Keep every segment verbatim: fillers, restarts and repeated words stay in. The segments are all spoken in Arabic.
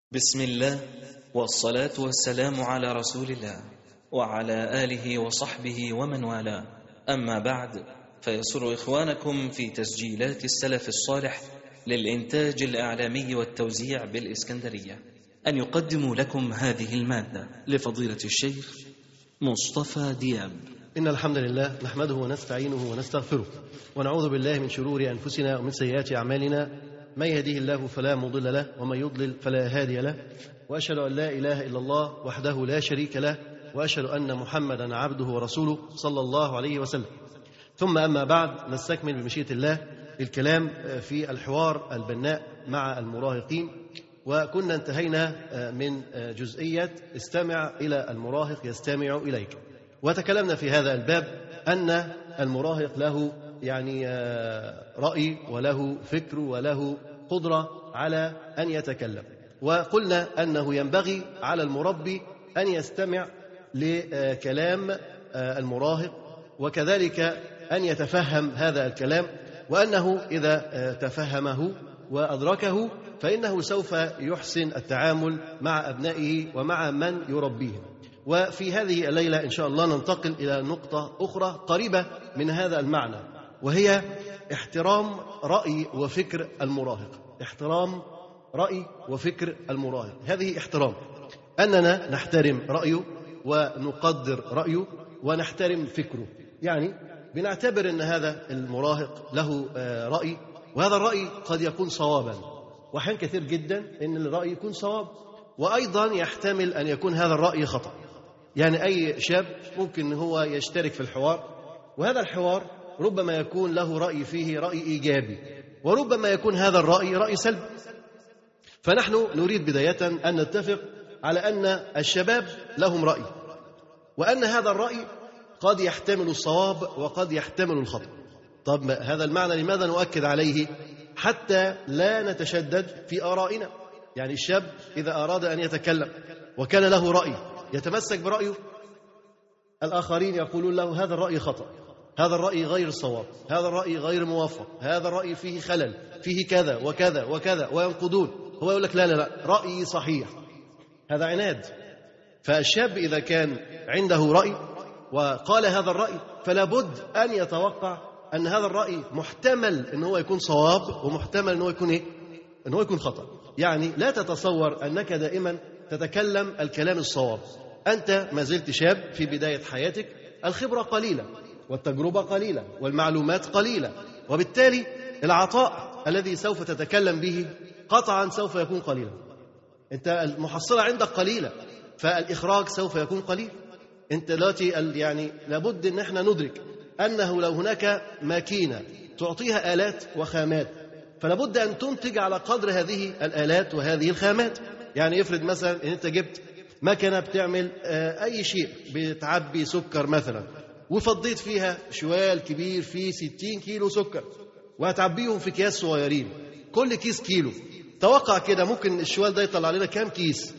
بسم الله والصلاة والسلام على رسول الله وعلى آله وصحبه ومن والاه، أما بعد، فيسر إخوانكم في تسجيلات السلف الصالح للإنتاج الإعلامي والتوزيع بالإسكندرية أن يقدموا لكم هذه المادة لفضيلة الشيخ مصطفى دياب. إن الحمد لله نحمده ونستعينه ونستغفره ونعوذ بالله من شرور أنفسنا ومن سيئات أعمالنا، من يهديه الله فلا مضل له ومن يضلل فلا هادي له، وأشهد أن لا إله إلا الله وحده لا شريك له، وأشهد أن محمدا عبده ورسوله صلى الله عليه وسلم. ثم أما بعد، نستكمل بمشيئة الله الكلام في الحوار البناء مع المراهقين، وكنا انتهينا من جزئية استمع إلى المراهق يستمع إليك، وتكلمنا في هذا الباب أن المراهق له يعني رأي وله فكر وله قدرة على أن يتكلم، وقلنا أنه ينبغي على المربي أن يستمع لكلام المراهق، وكذلك أن يتفهم هذا الكلام، وأنه إذا تفهمه وأدركه فإنه سوف يحسن التعامل مع أبنائه ومع من يربيهم. وفي هذه الليلة إن شاء الله ننتقل إلى نقطة أخرى قريبة من هذا المعنى، وهي احترام رأي وفكر المراهق. احترام رأي وفكر المراهق، هذه احترام، أننا نحترم رأيه ونقدر رأيه ونحترم فكره. يعني بنعتبر أن هذا المراهق له رأي، وهذا الرأي قد يكون صوابا، وحين كثير جدا أن الرأي يكون صواب، وأيضا يحتمل أن يكون هذا الرأي خطأ. يعني أي شاب ممكن هو يشترك في الحوار، وهذا الحوار ربما يكون له رأي فيه رأي إيجابي، وربما يكون هذا الرأي رأي سلبي. فنحن نريد بداية أن نتفق على أن الشباب لهم رأي، وأن هذا الرأي قد يحتمل الصواب وقد يحتمل الخطأ. طب هذا المعنى لماذا نؤكد عليه؟ حتى لا نتشدد في آرائنا. يعني الشاب إذا أراد أن يتكلم وكان له رأي يتمسك برأيه، الآخرين يقولون له هذا الرأي خطأ، هذا الرأي غير صواب، هذا الرأي غير موفق، هذا الرأي فيه خلل، فيه كذا وكذا وكذا، وينقدون. هو يقول لك لا لا لا رأيي صحيح. هذا عناد. فالشاب إذا كان عنده رأي وقال هذا الرأي فلا بد أن يتوقع أن هذا الرأي محتمل أن هو يكون صواب، ومحتمل أن هو يكون إيه؟ أن هو يكون خطأ. يعني لا تتصور أنك دائما تتكلم الكلام الصواب. أنت ما زلت شاب في بداية حياتك، الخبرة قليلة والتجربة قليلة والمعلومات قليلة، وبالتالي العطاء الذي سوف تتكلم به قطعا سوف يكون قليلا. أنت المحصلة عندك قليلة، فالإخراج سوف يكون قليل. أنت دلوقتي يعني لابد أن احنا ندرك أنه لو هناك ماكينة تعطيها آلات وخامات، فلابد أن تنتج على قدر هذه الآلات وهذه الخامات. يعني يفرض مثلا أن أنت جبت ماكينة بتعمل أي شيء، بتعبي سكر مثلا، وفضيت فيها شوال كبير فيه ستين كيلو سكر، وهتعبيهم في أكياس صغيرين، كل كيس كيلو. توقع كده ممكن الشوال ده يطلع لنا كام كيس؟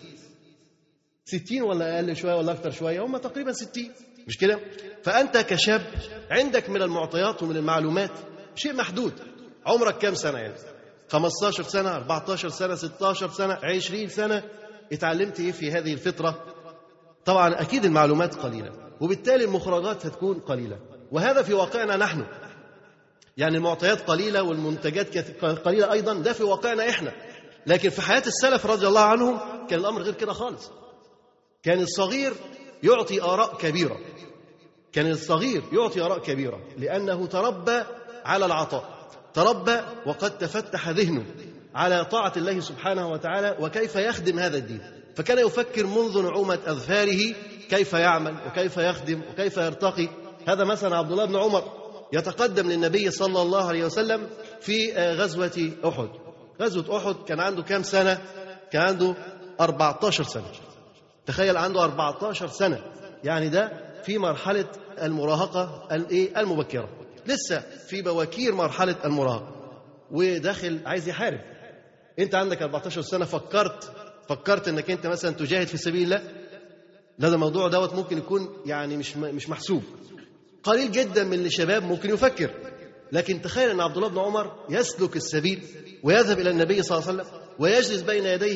ستين ولا أقل شوية ولا أكتر شوية؟ هم تقريبا ستين، مش كده؟ فأنت كشاب عندك من المعطيات ومن المعلومات شيء محدود. عمرك كام سنة؟ يعني خمسة عشر سنة، أربعة عشر سنة، ستة عشر سنة، عشرين سنة. اتعلمت إيه في هذه الفترة؟ طبعا أكيد المعلومات قليلة، وبالتالي المخرجات هتكون قليلة، وهذا في واقعنا نحن. يعني المعطيات قليلة والمنتجات قليلة أيضا، ده في واقعنا إحنا. لكن في حياة السلف رضي الله عنهم كان الأمر غير كده خالص. كان الصغير يعطي آراء كبيرة، كان الصغير يعطي آراء كبيرة لأنه تربى على العطاء، تربى وقد تفتح ذهنه على طاعة الله سبحانه وتعالى وكيف يخدم هذا الدين. فكان يفكر منذ نعومة أظفاره كيف يعمل وكيف يخدم وكيف يرتقي. هذا مثلا عبد الله بن عمر يتقدم للنبي صلى الله عليه وسلم في غزوة أحد. غزوة أحد كان عنده كام سنة؟ كان عنده أربعة عشر سنة. تخيل، عنده أربعة عشر سنة، يعني ده في مرحلة المراهقة المبكرة، لسه في بواكير مرحلة المراهقة، وداخل عايز يحارب. أنت عندك أربعة عشر سنة، فكرت فكرت أنك أنت مثلا تجاهد في سبيل الله؟ لا، ده الموضوع دوت ممكن يكون يعني مش مش محسوب. قليل جدا من الشباب ممكن يفكر. لكن تخيل أن عبد الله بن عمر يسلك السبيل ويذهب إلى النبي صلى الله عليه وسلم ويجلس بين يديه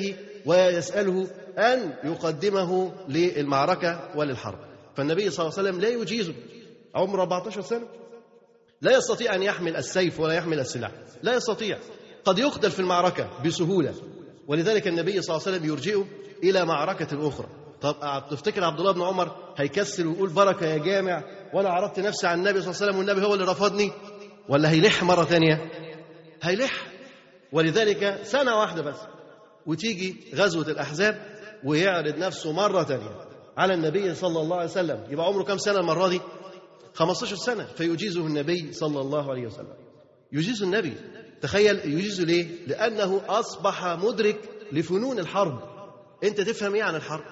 ويسأله أن يقدمه للمعركة وللحرب. فالنبي صلى الله عليه وسلم لا يجيزه، عمره أربعة عشر سنة، لا يستطيع أن يحمل السيف ولا يحمل السلاح، لا يستطيع، قد يقتل في المعركة بسهولة، ولذلك النبي صلى الله عليه وسلم يرجئه إلى معركة أخرى. طب تفتكر عبد الله بن عمر هيكسل ويقول بركة يا جامع وأنا عرضت نفسي على النبي صلى الله عليه وسلم والنبي هو اللي رفضني، ولا هيلح مرة ثانية؟ هيلح. ولذلك سنة واحدة بس وتيجي غزوة الأحزاب ويعرض نفسه مرة ثانية على النبي صلى الله عليه وسلم. يبقى عمره كم سنة المرة دي؟ خمسة عشر سنة. فيجيزه النبي صلى الله عليه وسلم، يجيز النبي. تخيل يجيزه ليه؟ لأنه أصبح مدرك لفنون الحرب. أنت تفهم إيه عن الحرب؟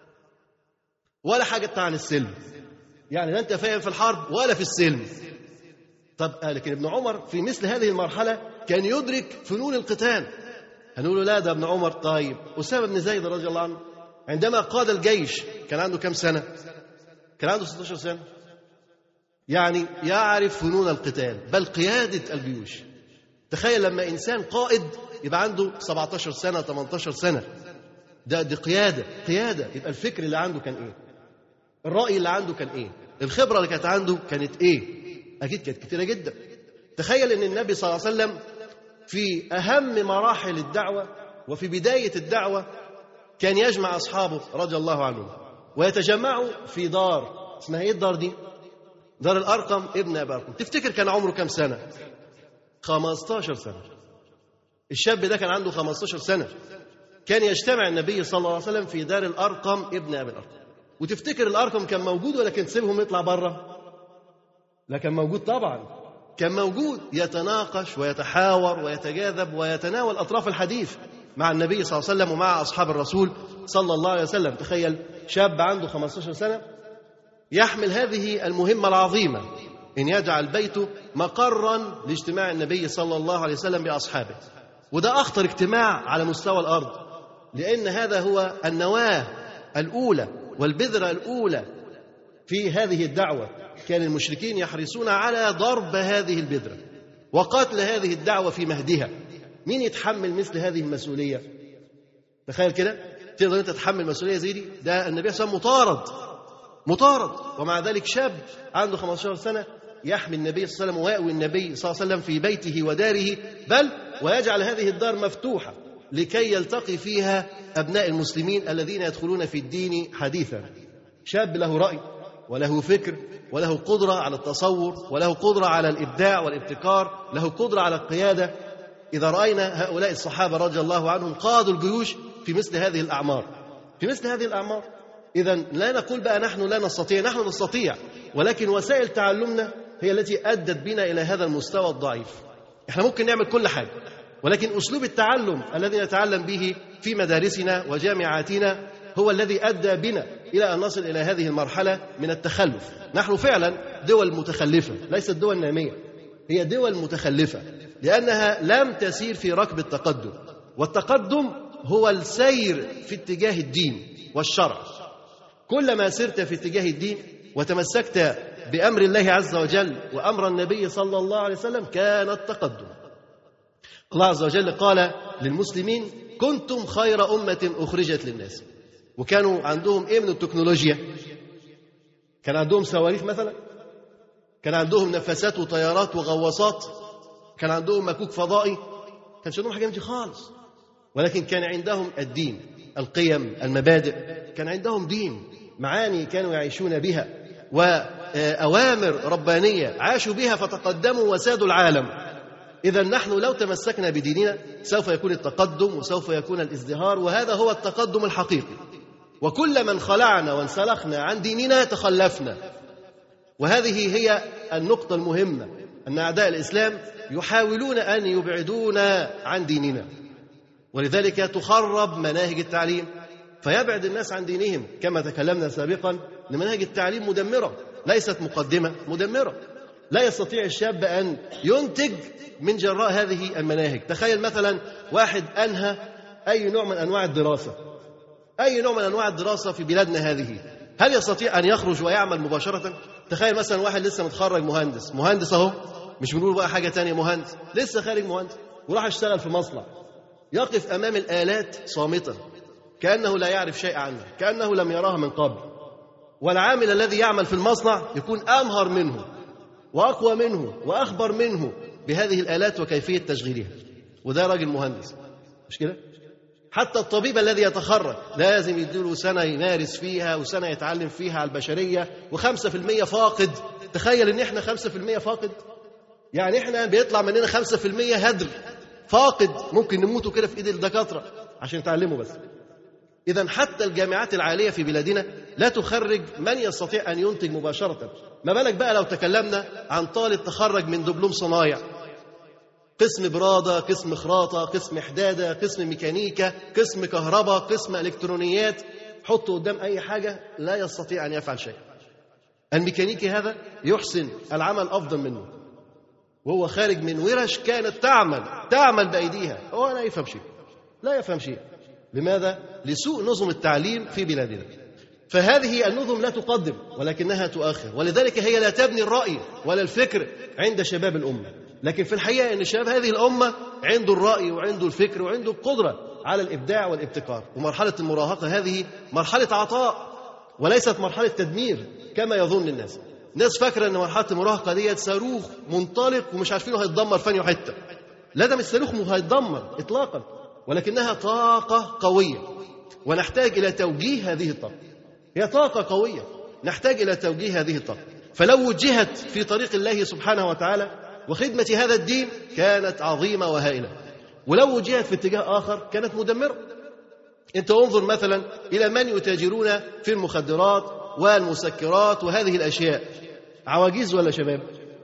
ولا حاجة عن السلم، يعني لا أنت فاهم في الحرب ولا في السلم. طب لكن ابن عمر في مثل هذه المرحلة كان يدرك فنون القتال. هنقول له لا ده ابن عمر. طيب أسامة بن زيد رضي الله عنه عندما قاد الجيش كان عنده كم سنة؟ كان عنده ستة عشر سنة. يعني يعرف فنون القتال بل قيادة الجيوش. تخيل لما إنسان قائد يبقى عنده سبعة عشر سنة ثمانية عشر سنة، ده دي قيادة قيادة يبقى الفكر اللي عنده كان إيه؟ الرأي اللي عنده كان إيه؟ الخبرة اللي كانت عنده كانت إيه؟ أكيد كانت كتيرة جدا. تخيل أن النبي صلى الله عليه وسلم في أهم مراحل الدعوة وفي بداية الدعوة كان يجمع أصحابه رضي الله عنهم ويتجمعوا في دار اسمها إيه الدار دي؟ دار الأرقم ابن أبي أرقم. تفتكر كان عمره كم سنة؟ خمسة عشر سنة. الشاب ده كان عنده خمسة عشر سنة. كان يجتمع النبي صلى الله عليه وسلم في دار الأرقم ابن أبي الأرقم. وتفتكر الأرقم كان موجود ولا كان سيبهم يطلع بره؟ لا كان موجود طبعا، كان موجود يتناقش ويتحاور ويتجاذب ويتناول أطراف الحديث مع النبي صلى الله عليه وسلم ومع أصحاب الرسول صلى الله عليه وسلم. تخيل شاب عنده خمسة عشر سنة يحمل هذه المهمة العظيمة، إن يجعل بيته مقرا لاجتماع النبي صلى الله عليه وسلم بأصحابه. وده أخطر اجتماع على مستوى الأرض، لأن هذا هو النواة الأولى والبذرة الأولى في هذه الدعوة. كان المشركين يحرصون على ضرب هذه البذرة وقتل هذه الدعوة في مهدها. مين يتحمل مثل هذه المسؤولية؟ تخيل كده، تقدر أنت تتحمل مسؤولية زي دي؟ ده النبي صلى الله عليه وسلم مطارد مطارد ومع ذلك شاب عنده خمسة عشر سنة يحمي النبي صلى الله عليه وسلم ويأوي النبي صلى الله عليه وسلم في بيته وداره، بل ويجعل هذه الدار مفتوحة لكي يلتقي فيها أبناء المسلمين الذين يدخلون في الدين حديثا. شاب له رأي وله فكر وله قدرة على التصور وله قدرة على الإبداع والابتكار، له قدرة على القيادة. إذا رأينا هؤلاء الصحابة رضي الله عنهم قادوا الجيوش في مثل هذه الأعمار في مثل هذه الأعمار إذا لا نقول بقى نحن لا نستطيع، نحن نستطيع، ولكن وسائل تعلمنا هي التي أدت بنا إلى هذا المستوى الضعيف. إحنا ممكن نعمل كل حاجة، ولكن أسلوب التعلم الذي نتعلم به في مدارسنا وجامعاتنا هو الذي أدى بنا إلى أن نصل إلى هذه المرحلة من التخلف. نحن فعلا دول متخلفة، ليست دول نامية، هي دول متخلفة لأنها لم تسير في ركب التقدم. والتقدم هو السير في اتجاه الدين والشرع. كلما سرت في اتجاه الدين وتمسكت بأمر الله عز وجل وأمر النبي صلى الله عليه وسلم كان التقدم. الله عز وجل قال للمسلمين كنتم خير أمة أخرجت للناس. وكانوا عندهم إيه من التكنولوجيا؟ كان عندهم صواريخ مثلا، كان عندهم نفسات وطيارات وغواصات، كان عندهم مكوك فضائي، كانش عندهم حاجة من دي خالص، ولكن كان عندهم الدين، القيم، المبادئ، كان عندهم دين، معاني كانوا يعيشون بها وأوامر ربانية عاشوا بها فتقدموا وسادوا العالم. إذا نحن لو تمسكنا بديننا سوف يكون التقدم وسوف يكون الازدهار، وهذا هو التقدم الحقيقي. وكل من خلعنا وانسلخنا عن ديننا تخلفنا. وهذه هي النقطة المهمة، أن أعداء الإسلام يحاولون أن يبعدونا عن ديننا، ولذلك تخرب مناهج التعليم فيبعد الناس عن دينهم. كما تكلمنا سابقا أن مناهج التعليم مدمرة، ليست مقدمة، مدمرة. لا يستطيع الشاب أن ينتج من جراء هذه المناهج. تخيل مثلا واحد أنهى أي نوع من أنواع الدراسة أي نوع من أنواع الدراسة في بلادنا هذه، هل يستطيع أن يخرج ويعمل مباشرة؟ تخيل مثلا واحد لسه متخرج مهندس مهندس أهو، مش بنقول بقى حاجة تانية، مهندس لسه خارج مهندس وراح اشتغل في مصنع، يقف أمام الآلات صامتا كأنه لا يعرف شيء عنها، كأنه لم يراها من قبل. والعامل الذي يعمل في المصنع يكون أمهر منه وأقوى منه وأخبر منه بهذه الآلات وكيفية تشغيلها، وده راجل مهندس، مش كده؟ حتى الطبيب الذي يتخرج لازم يديله سنة يمارس فيها وسنة يتعلم فيها على البشرية، وخمسة في المية فاقد. تخيل إن إحنا خمسة في المية فاقد، يعني إحنا بيطلع مننا خمسة في المية هدر فاقد، ممكن نموتوا كده في إيد الدكاترة عشان يتعلموا بس. إذن حتى الجامعات العالية في بلادنا لا تخرج من يستطيع أن ينتج مباشرة، ما بالك بقى لو تكلمنا عن طالب تخرج من دبلوم صنايع، قسم برادة، قسم خراطة، قسم حدادة، قسم ميكانيكا، قسم كهرباء، قسم إلكترونيات، حطه قدام أي حاجة لا يستطيع أن يفعل شيء. الميكانيكي هذا يحسن العمل أفضل منه، وهو خارج من ورش كانت تعمل تعمل بأيديها، هو لا يفهم شيء، لا يفهم شيء. لماذا؟ لسوء نظم التعليم في بلادنا. فهذه النظم لا تقدم ولكنها تؤخر، ولذلك هي لا تبني الرأي ولا الفكر عند شباب الأمة. لكن في الحقيقة أن شباب هذه الأمة عنده الرأي وعنده الفكر وعنده القدرة على الإبداع والابتكار. ومرحلة المراهقة هذه مرحلة عطاء وليست مرحلة تدمير كما يظن الناس. الناس فاكرة أن مرحلة المراهقة دي صاروخ منطلق ومش عارفينه هيتدمر فين حتة. لا، ده مش صاروخ هيتدمر إطلاقا، ولكنها طاقة قوية ونحتاج إلى توجيه هذه الطاقة. هي طاقة قوية نحتاج إلى توجيه هذه الطاقة، فلو وجهت في طريق الله سبحانه وتعالى وخدمة هذا الدين كانت عظيمة وهائلة، ولو وجهت في اتجاه آخر كانت مدمرة. أنت انظر مثلا إلى من يتاجرون في المخدرات والمسكرات وهذه الأشياء، عواجيز ولا شباب؟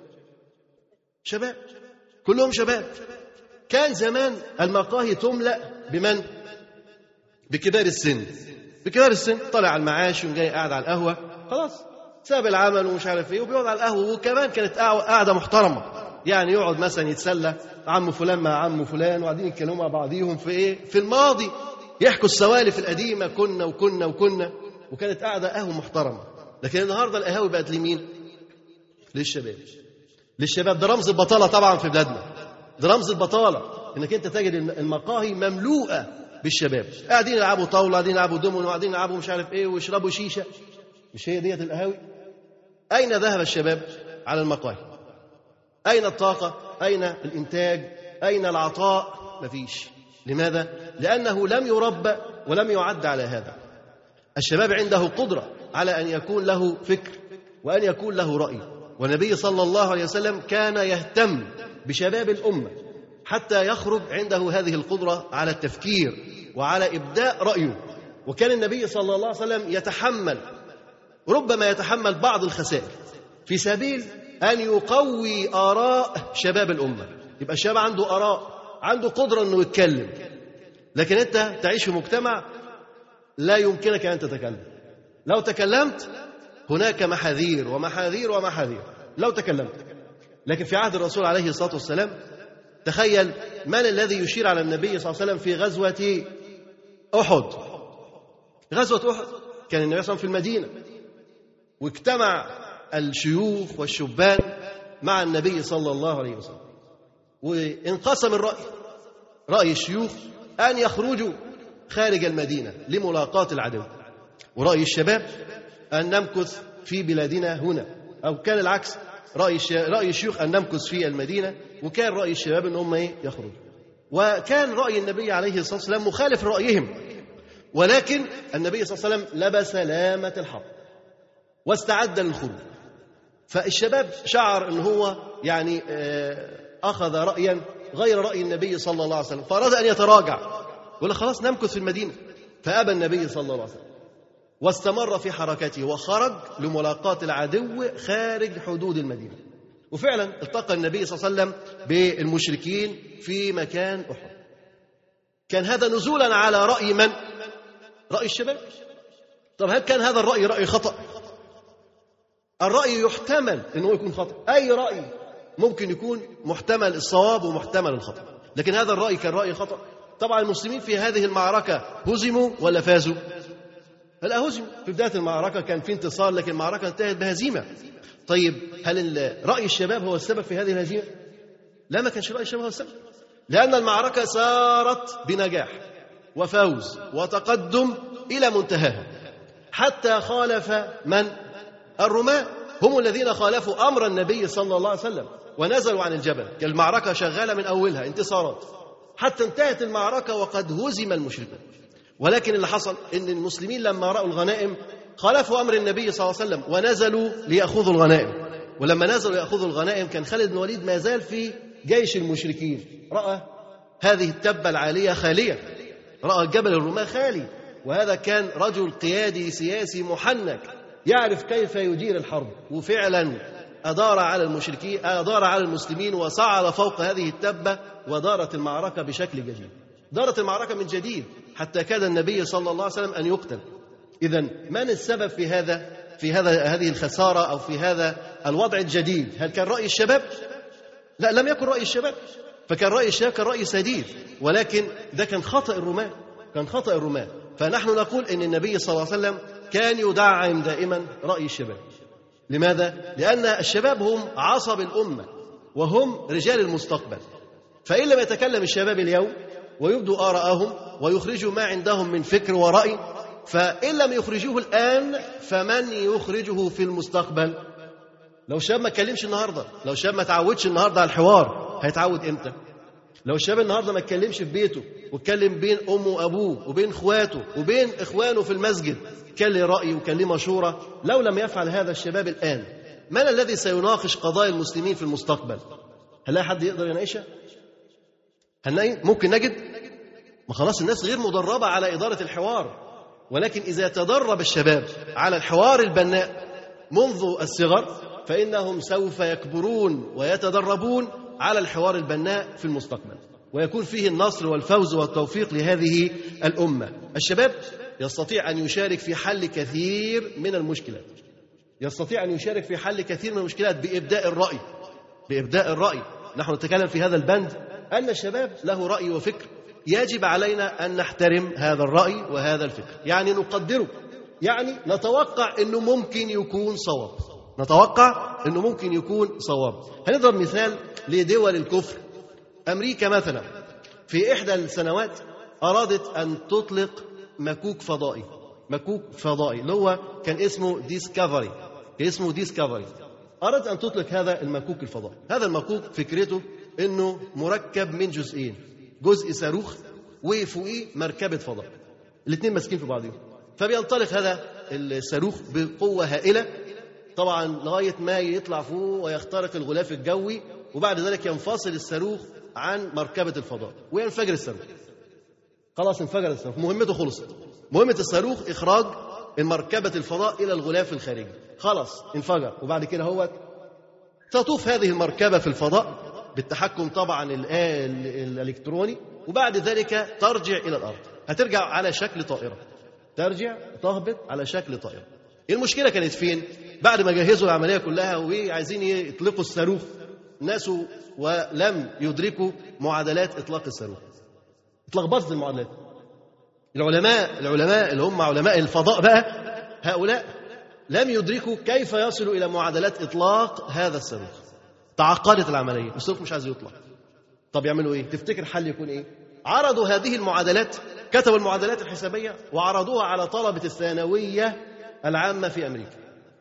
شباب، كلهم شباب. كان زمان المقاهي تملأ بمن؟ بكبار السن، بكبار السن طلع على المعاش وجاي قاعد على القهوة، خلاص ساب العمل ومش عارف ايه وبيقعد على القهوة. وكمان كانت قاعدة محترمة، يعني يقعد مثلا يتسلى عم فلان مع عم فلان وقاعدين يتكلموا مع بعضيهم في ايه؟ في الماضي، يحكوا السوالف القديمة، كنا وكنا وكنا، وكانت قاعدة قهوة محترمة. لكن النهارده القهاوي بقت لمين؟ للشباب، للشباب. ده رمز البطالة طبعا في بلادنا، ده رمز البطالة انك انت تجد المقاهي مملوءة بالشباب، قاعدين يلعبوا طاولة، قاعدين يلعبوا دومينو، قاعدين يلعبوا مش عارف ايه ويشربوا شيشة. مش هي ديت القهاوي؟ أين ذهب الشباب على المقاهي؟ أين الطاقة؟ أين الإنتاج؟ أين العطاء؟ مفيش. لماذا؟ لأنه لم يربى ولم يعد على هذا. الشباب عنده قدرة على أن يكون له فكر وأن يكون له رأي، والنبي صلى الله عليه وسلم كان يهتم بشباب الأمة حتى يخرج عنده هذه القدرة على التفكير وعلى إبداء رأيه. وكان النبي صلى الله عليه وسلم يتحمل، ربما يتحمل بعض الخسائر في سبيل أن يقوي آراء شباب الأمة. يبقى الشباب عنده آراء، عنده قدرة أنه يتكلم. لكن أنت تعيش في مجتمع لا يمكنك أن تتكلم. لو تكلمت هناك محاذير ومحاذير ومحاذير لو تكلمت. لكن في عهد الرسول عليه الصلاة والسلام تخيل من الذي يشير على النبي صلى الله عليه وسلم في غزوة أحد. غزوة أحد كان النبي صلى الله عليه وسلم في المدينة، واجتمع الشيوخ والشبان مع النبي صلى الله عليه وسلم، وانقسم الرأي. رأي الشيوخ أن يخرجوا خارج المدينة لملاقاة العدو، ورأي الشباب أن نمكث في بلادنا هنا، أو كان العكس، رأي رأي الشيوخ أن نمكث في المدينة، وكان رأي الشباب أن هم يخرجوا. وكان رأي النبي عليه الصلاة والسلام مخالف رأيهم، ولكن النبي صلى الله عليه وسلم لبس لامة الحق واستعد للخروج. فالشباب شعر أنه هو يعني أخذ رأيا غير رأي النبي صلى الله عليه وسلم، فأراد أن يتراجع ولا خلاص نمكث في المدينة. فأبى النبي صلى الله عليه وسلم واستمر في حركته وخرج لملاقاة العدو خارج حدود المدينة. وفعلا التقى النبي صلى الله عليه وسلم بالمشركين في مكان أحد. كان هذا نزولا على رأي من؟ رأي الشباب. طب هل كان هذا الرأي رأي خطأ؟ الرأي يحتمل أنه يكون خطأ، أي رأي ممكن يكون محتمل الصواب ومحتمل الخطأ، لكن هذا الرأي كان رأي خطأ. طبعا المسلمين في هذه المعركة هزموا ولا فازوا؟ هلا هزموا. في بداية المعركة كان في انتصار، لكن المعركة انتهت بهزيمة. طيب هل رأي الشباب هو السبب في هذه الهزيمة؟ لا، ما كانش رأي الشباب هو السبب، لأن المعركة سارت بنجاح. وفوز وتقدم إلى منتهاها، حتى خالف من؟ الرماة، هم الذين خالفوا أمر النبي صلى الله عليه وسلم ونزلوا عن الجبل. المعركة شغالة من أولها انتصارات حتى انتهت المعركة وقد هزم المشركون. ولكن اللي حصل إن المسلمين لما رأوا الغنائم خالفوا أمر النبي صلى الله عليه وسلم ونزلوا ليأخذوا الغنائم. ولما نزلوا يأخذوا الغنائم كان خالد بن الوليد ما زال في جيش المشركين، رأى هذه التبة العالية خالية، رأى جبل الرماة خالي، وهذا كان رجل قيادي سياسي محنك يعرف كيف يدير الحرب، وفعلا أدار على المشركين أدار على المسلمين وصعد فوق هذه التبة، ودارت المعركة بشكل جديد. دارت المعركة من جديد حتى كاد النبي صلى الله عليه وسلم أن يقتل. إذن من السبب في هذا في هذا هذه الخسارة أو في هذا الوضع الجديد؟ هل كان رأي الشباب؟ لا، لم يكن رأي الشباب، فكان رأي الشباب كان رأي سديد، ولكن ده كان خطأ الرماة، كان خطأ الرماة. فنحن نقول إن النبي صلى الله عليه وسلم كان يدعم دائما رأي الشباب. لماذا؟ لأن الشباب هم عصب الأمة وهم رجال المستقبل، فإن لم يتكلم الشباب اليوم ويبدوا آراءهم ويخرجوا ما عندهم من فكر ورأي، فإن لم يخرجوه الآن فمن يخرجه في المستقبل؟ لو الشاب ما اتكلمش النهارده، لو الشاب ما تعودش النهارده على الحوار، هيتعود امتى؟ لو الشاب النهارده ما اتكلمش في بيته واتكلم بين امه وابوه وبين اخواته وبين اخوانه في المسجد، كان له راي وكان له مشوره، لو لم يفعل هذا الشباب الان، من الذي سيناقش قضايا المسلمين في المستقبل؟ هل لا حد يقدر يناقشها؟ هل ممكن نجد؟ ما خلاص الناس غير مدربه على اداره الحوار. ولكن اذا تدرب الشباب على الحوار البناء منذ الصغر فإنهم سوف يكبرون ويتدربون على الحوار البناء في المستقبل، ويكون فيه النصر والفوز والتوفيق لهذه الأمة. الشباب يستطيع أن يشارك في حل كثير من المشكلات، يستطيع أن يشارك في حل كثير من المشكلات بإبداء الرأي، بإبداء الرأي. نحن نتكلم في هذا البند أن الشباب له رأي وفكر، يجب علينا أن نحترم هذا الرأي وهذا الفكر، يعني نقدره، يعني نتوقع أنه ممكن يكون صواب، نتوقع أنه ممكن يكون صواب. هنضرب مثال لدول الكفر. أمريكا مثلا في إحدى السنوات أرادت أن تطلق مكوك فضائي، مكوك فضائي اللي هو كان اسمه ديسكفري، كان اسمه ديسكفري. أرادت أن تطلق هذا المكوك الفضائي. هذا المكوك فكرته أنه مركب من جزئين، جزء صاروخ وفوقيه مركبة فضاء، الاثنين ماسكين في بعضهم، فبينطلق هذا الصاروخ بقوة هائلة طبعا لغاية ما يطلع فوق ويخترق الغلاف الجوي، وبعد ذلك ينفصل الصاروخ عن مركبة الفضاء وينفجر الصاروخ. خلاص انفجر الصاروخ، مهمته خلصت. مهمة الصاروخ إخراج مركبة الفضاء إلى الغلاف الخارجي، خلاص انفجر. وبعد كده هو تطوف هذه المركبة في الفضاء بالتحكم طبعا الإلكتروني، وبعد ذلك ترجع إلى الأرض، هترجع على شكل طائرة، ترجع تهبط على شكل طائرة. المشكلة كانت فين؟ بعد ما جهزوا العملية كلها وعايزين يطلقوا الصاروخ، ناس ولم يدركوا معادلات إطلاق الصاروخ، اتلخبطت المعادلات. العلماء العلماء اللي هم علماء الفضاء بقى، هؤلاء لم يدركوا كيف يصلوا إلى معادلات إطلاق هذا الصاروخ. تعقدت العملية، الصاروخ مش عايز يطلق. طب يعملوا إيه؟ تفتكر حل يكون إيه؟ عرضوا هذه المعادلات، كتبوا المعادلات الحسابية وعرضوها على طلبة الثانوية العامة في أمريكا.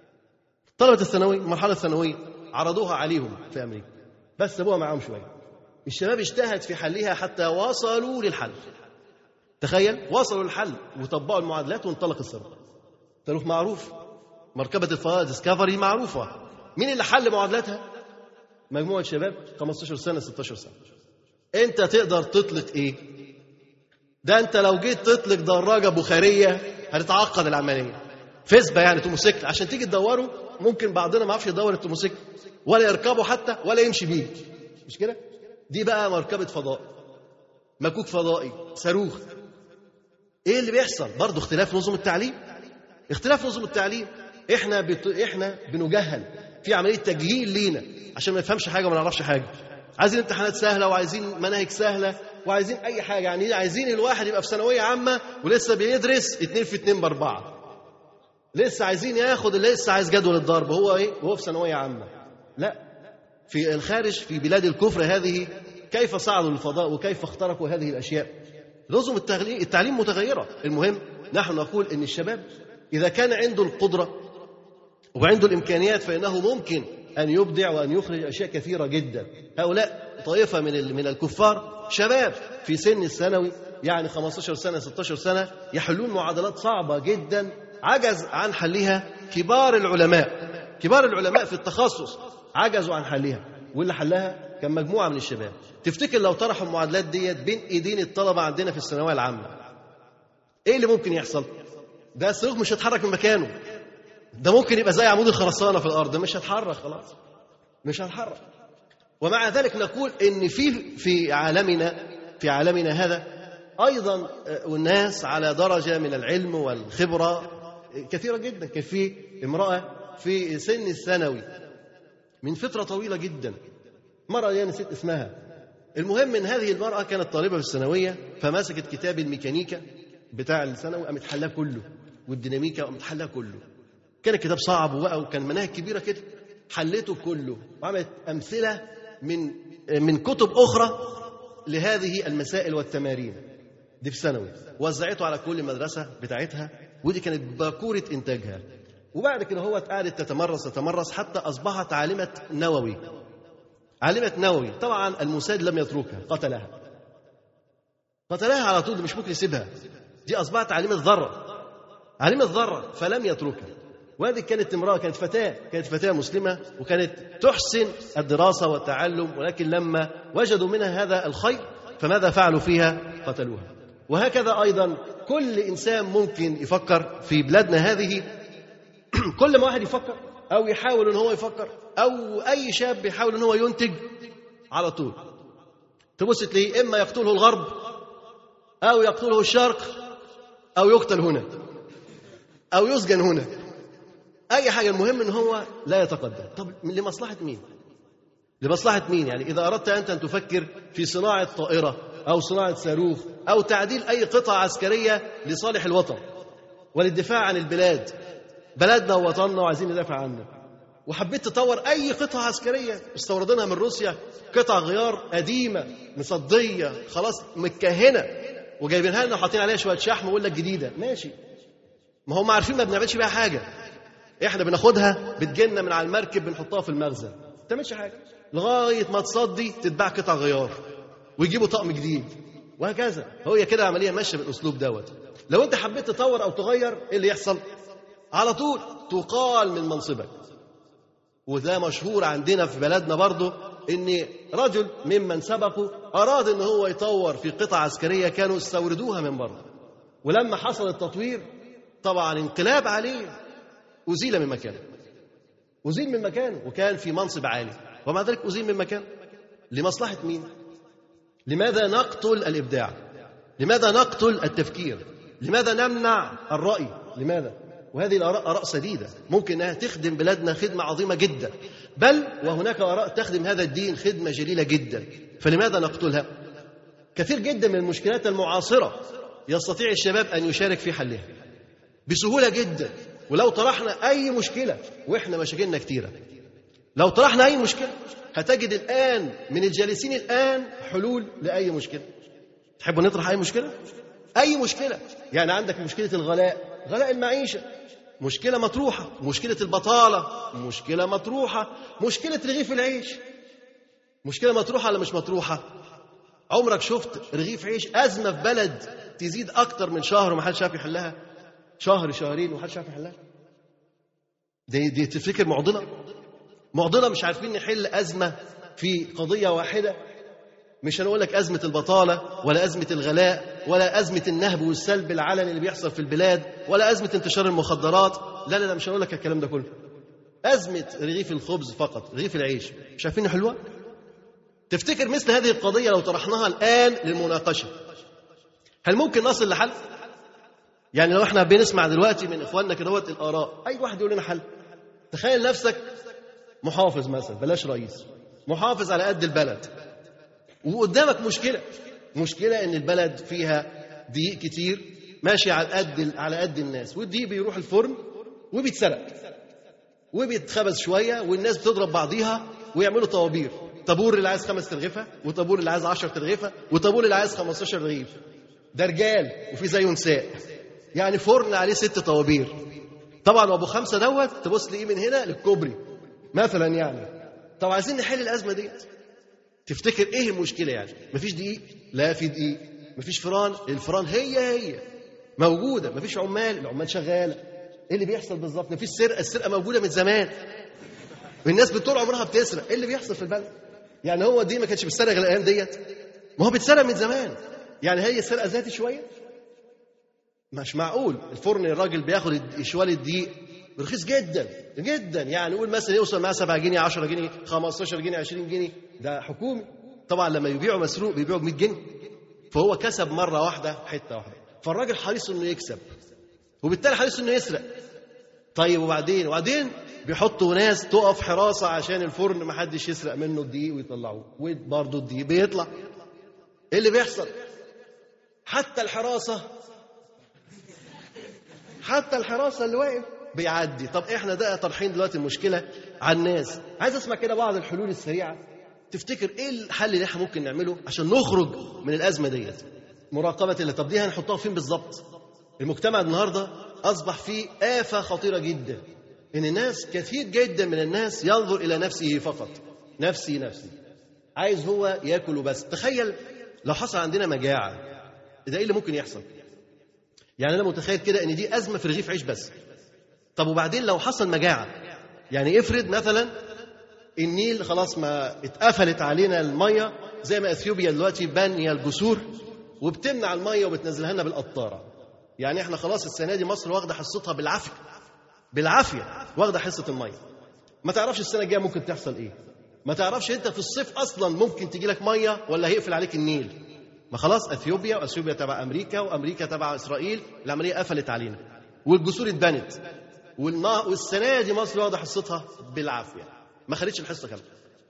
طلبة الثانوية، المرحلة الثانوية، عرضوها عليهم في أمريكا، بس سابوها معاهم شوية. الشباب اجتهد في حلها حتى وصلوا للحل. تخيل، وصلوا للحل وطبقوا المعادلات وانطلق الصاروخ. الصاروخ معروف، مركبة الفضاء ديسكفري معروفة. مين اللي حل معادلاتها؟ مجموعة شباب خمستاشر سنة ستاشر سنة. أنت تقدر تطلق إيه؟ ده أنت لو جيت تطلق دراجة بخارية هتتعقد العملية. فيسبا يعني توموسيكل، عشان تيجي تدوروا ممكن بعضنا ما يعرفش يدور التوموسيكل ولا يركبه حتى ولا يمشي بيه، مش كده؟ دي بقى مركبة فضاء، مكوك فضائي، صاروخ. ايه اللي بيحصل؟ برضه اختلاف نظم التعليم، اختلاف نظم التعليم. احنا بت... احنا بنجهل في عمليه تجهيل لينا عشان ما نفهمش حاجه وما نعرفش حاجه. عايزين امتحانات سهله وعايزين مناهج سهله وعايزين اي حاجه، يعني عايزين الواحد يبقى في ثانويه عامه ولسه بيدرس اتنين في اتنين باربعه، لسه عايزين ياخد اللي لسه عايز جدول الضرب، هو ايه؟ وهو في ثانويه عامه. لا، في الخارج في بلاد الكفر هذه كيف صعدوا للفضاء وكيف اخترقوا هذه الاشياء؟ نظم التعليم متغيرة. المهم نحن نقول إن الشباب إذا كان عنده القدرة وعنده الإمكانيات فإنه ممكن أن يبدع وأن يخرج أشياء كثيرة جدا. هؤلاء طائفة من من الكفار شباب في سن الثانوي، يعني خمسة عشر سنة ستة عشر سنة، يحلون معادلات صعبة جدا عجز عن حلها كبار العلماء. كبار العلماء في التخصص عجزوا عن حلها، واللي حلها كان مجموعة من الشباب. تفتكر لو طرحوا المعادلات ديت بين ايدين الطلبة عندنا في الثانوية العامة ايه اللي ممكن يحصل؟ ده الصاروخ مش هيتحرك من مكانه، ده ممكن يبقى زي عمود الخرسانة في الأرض، مش هيتحرك خلاص، مش هيتحرك. ومع ذلك نقول إن في في عالمنا في عالمنا هذا أيضا والناس على درجة من العلم والخبرة كثيرة جدا. كان في امرأة في سن الثانوي من فترة طويلة جدا، مرة يعني نسيت اسمها. المهم إن هذه المرأة كانت طالبة في الثانوية، فمسكت كتاب الميكانيكا بتاع الثانوي قامت حلاه كله، والديناميكا قامت حلاه كله. كان الكتاب صعب وبقى وكان مناهج كبيرة كده، حليته كله وعملت أمثلة من من كتب أخرى لهذه المسائل والتمارين دي في ثانوي، وزعته على كل مدرسة بتاعتها، ودي كانت باكورة إنتاجها. وبعد كده هو قعدت تتمرس تتمرس حتى أصبحت عالمة نووي. عالمة نووي. طبعا الموساد لم يتركها، قتلها قتلها على طول، مش ممكن يسيبها. دي أصبحت عالمة ذرة، عالمة ذرة، فلم يتركها. وهذه كانت امرأة، كانت فتاة كانت فتاة مسلمة، وكانت تحسن الدراسة والتعلم، ولكن لما وجدوا منها هذا الخير فماذا فعلوا فيها؟ قتلوها. وهكذا أيضا كل إنسان ممكن يفكر في بلادنا هذه كل ما واحد يفكر أو يحاول أن هو يفكر، أو أي شاب يحاول أن هو ينتج، على طول تبص تلاقيه إما يقتله الغرب أو يقتله الشرق أو يقتل هنا أو يسجن هنا، أي حاجة. المهم أن هو لا يتقدم. طب لمصلحة مين؟ لمصلحة مين؟ يعني إذا أردت أنت أن تفكر في صناعة طائرة أو صناعة صاروخ أو تعديل أي قطعة عسكرية لصالح الوطن وللدفاع عن البلاد، بلدنا ووطننا وعايزين ندافع عنه، وحبيت تطور أي قطعة عسكرية استوردناها من روسيا، قطع غيار قديمة مصدية خلاص متكهنة وجايبينها لنا وحاطين عليها شوية شحم ويقول لك جديدة، ماشي. ما هم عارفين ما بنعملش بيها حاجة، احنا بناخدها بتجينا من على المركب بنحطها في المخزن، ما بتعملش حاجة لغاية ما تصدي تتباع قطع غيار ويجيبوا طقم جديد، وهكذا. هي كده عملية ماشية بالأسلوب دوت. لو أنت حبيت تطور أو تغير إيه اللي يحصل؟ على طول تقال من منصبك. وده مشهور عندنا في بلدنا برضه، إن رجل ممن سبقوا أراد إن هو يطور في قطع عسكرية كانوا استوردوها من بره، ولما حصل التطوير طبعا انقلاب عليه، أزيل من مكانه أزيل من مكانه وكان في منصب عالي، ومع ذلك أزيل من مكانه. لمصلحة مين؟ لماذا نقتل الإبداع؟ لماذا نقتل التفكير؟ لماذا نمنع الرأي؟ لماذا؟ وهذه الآراء آراء سديدة ممكن أنها تخدم بلادنا خدمة عظيمة جدا، بل وهناك آراء تخدم هذا الدين خدمة جليلة جدا، فلماذا نقتلها؟ كثير جدا من المشكلات المعاصرة يستطيع الشباب أن يشارك في حلها بسهولة جدا. ولو طرحنا أي مشكلة، وإحنا مشاكلنا كتيرة، لو طرحنا أي مشكلة هتجد الآن من الجالسين الآن حلول لأي مشكلة. تحبوا نطرح أي مشكلة؟ أي مشكلة. يعني عندك مشكلة الغلاء، غلاء المعيشة، مشكلة مطروحة. مشكلة البطالة، مشكلة مطروحة. مشكلة رغيف العيش، مشكلة مطروحة ولا مش مطروحة؟ عمرك شفت رغيف عيش أزمة في بلد تزيد أكتر من شهر ومحدش عارف يحلها؟ شهر شهرين ومحدش عارف يحلها؟ دي, دي تفتكر معضلة؟ معضلة مش عارفين نحل أزمة في قضية واحدة. مش هنقول لك أزمة البطالة ولا أزمة الغلاء ولا أزمة النهب والسلب العلني اللي بيحصل في البلاد ولا أزمة انتشار المخدرات، لا لا لا مش هنقول لك الكلام ده كله. أزمة رغيف الخبز فقط، رغيف العيش، مش عارفين نحلوها؟ تفتكر مثل هذه القضية لو طرحناها الآن للمناقشة هل ممكن نصل لحل؟ يعني لو احنا بنسمع دلوقتي من إخواننا كده الآراء، أي واحد يقول لنا حل. تخيل نفسك محافظ مثلا، بلاش رئيس، محافظ على قد البلد، وقدامك مشكلة مشكلة إن البلد فيها ضيق كتير ماشي على قد على قد الناس، والضيق بيروح الفرن وبيتسرق وبيتخبز شوية والناس بتضرب بعضيها ويعملوا طوابير، طابور اللي عايز خمس ترغيفة وطابور اللي عايز عشر ترغيفة وطابور اللي عايز خمستاشر رغيف. ده رجال وفي زيه نساء، يعني فرن عليه ست طوابير. طبعا ابو خمسه دوت تبص ليه من هنا للكوبري مثلا يعني. طب عايزين نحل الازمه دي، تفتكر ايه المشكله يعني؟ مفيش دقيق؟ لا في دقيق. مفيش فران؟ الفران هي هي موجوده. مفيش عمال؟ العمال شغاله. ايه اللي بيحصل بالظبط؟ مفيش سرقه؟ السرقه موجوده من زمان، الناس طول عمرها بتسرق. ايه اللي بيحصل في البلد؟ يعني هو دي ما كانتش بتسرق غير الايام ديت؟ ما هو بيتسرق من زمان. يعني هي سرقه ذاتي شويه؟ مش معقول. الفرن الراجل بياخد اشوال الدقيق رخيص جدا جدا، يعني نقول مثلا يوصل معاه سبعة جنيه عشرة جنيه خمستاشر جنيه عشرين جنيه، ده حكومي. طبعا لما يبيعوا مسروق بيبيعوا ب مية جنيه، فهو كسب مره واحده حته واحده، فالراجل حريص انه يكسب وبالتالي حريص انه يسرق. طيب وبعدين وبعدين بيحطوا ناس تقف حراسه عشان الفرن ما حدش يسرق منه الدقيق ويطلعوه، وبرضه الدقيق بيطلع. ايه اللي بيحصل؟ حتى الحراسه حتى الحراسه اللي واقف بيعدي. طب احنا ده طرحين دلوقتي المشكله على الناس. عايز اسمع كده بعض الحلول السريعه. تفتكر ايه الحل اللي احنا ممكن نعمله عشان نخرج من الازمه ديت؟ مراقبه اللي طب دي هنحطها فين بالظبط؟ المجتمع النهارده اصبح فيه آفة خطيره جدا، ان الناس كثير جدا من الناس ينظر الى نفسه فقط. نفسي نفسي عايز هو ياكل وبس. تخيل لو حصل عندنا مجاعه، ده ايه اللي ممكن يحصل؟ يعني انا متخيل كده ان دي ازمه في رغيف عيش بس. طب وبعدين لو حصل مجاعه، يعني افرض مثلا النيل خلاص ما اتقفلت علينا الميه، زي ما اثيوبيا دلوقتي بانيه الجسور وبتمنع الميه وبتنزلها لنا بالقطاره. يعني احنا خلاص السنه دي مصر واخده حصتها بالعافيه بالعافيه واخده حصه الميه. ما تعرفش السنه الجايه ممكن تحصل ايه. ما تعرفش انت في الصيف اصلا ممكن تجي لك ميه ولا هيقفل عليك النيل. ما خلاص اثيوبيا واثيوبيا تبع امريكا وامريكا تبع اسرائيل، العمليه قفلت علينا والجسور اتبنت، والسنه دي مصر واخده حصتها بالعافيه ما خدتش الحصه كامله.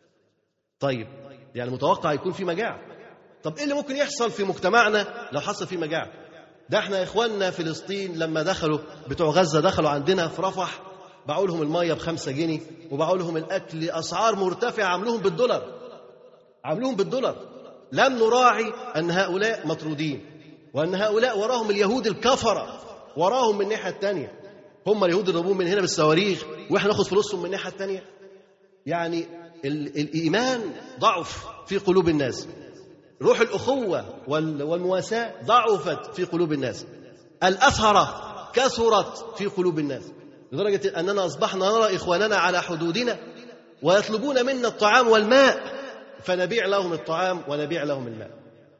طيب يعني متوقع يكون في مجاعه. طب ايه اللي ممكن يحصل في مجتمعنا لو حصل في مجاعه؟ ده احنا اخواننا فلسطين لما دخلوا بتوع غزه دخلوا عندنا في رفح، باعوا لهم الميه بخمسة جنيه وباعوا لهم الاكل اسعار مرتفعه، عملوهم بالدولار عملوهم بالدولار. لم نراعي ان هؤلاء مطرودين وان هؤلاء وراهم اليهود الكفره، وراهم من الناحيه الثانيه. هم اليهود يضربون من هنا بالصواريخ واحنا ناخد فلوسهم من الناحيه الثانيه. يعني الايمان ضعف في قلوب الناس، روح الاخوه والمواساه ضعفت في قلوب الناس، الاثره كثرت في قلوب الناس، لدرجه اننا اصبحنا نرى اخواننا على حدودنا ويطلبون منا الطعام والماء فنبيع لهم الطعام ونبيع لهم الماء.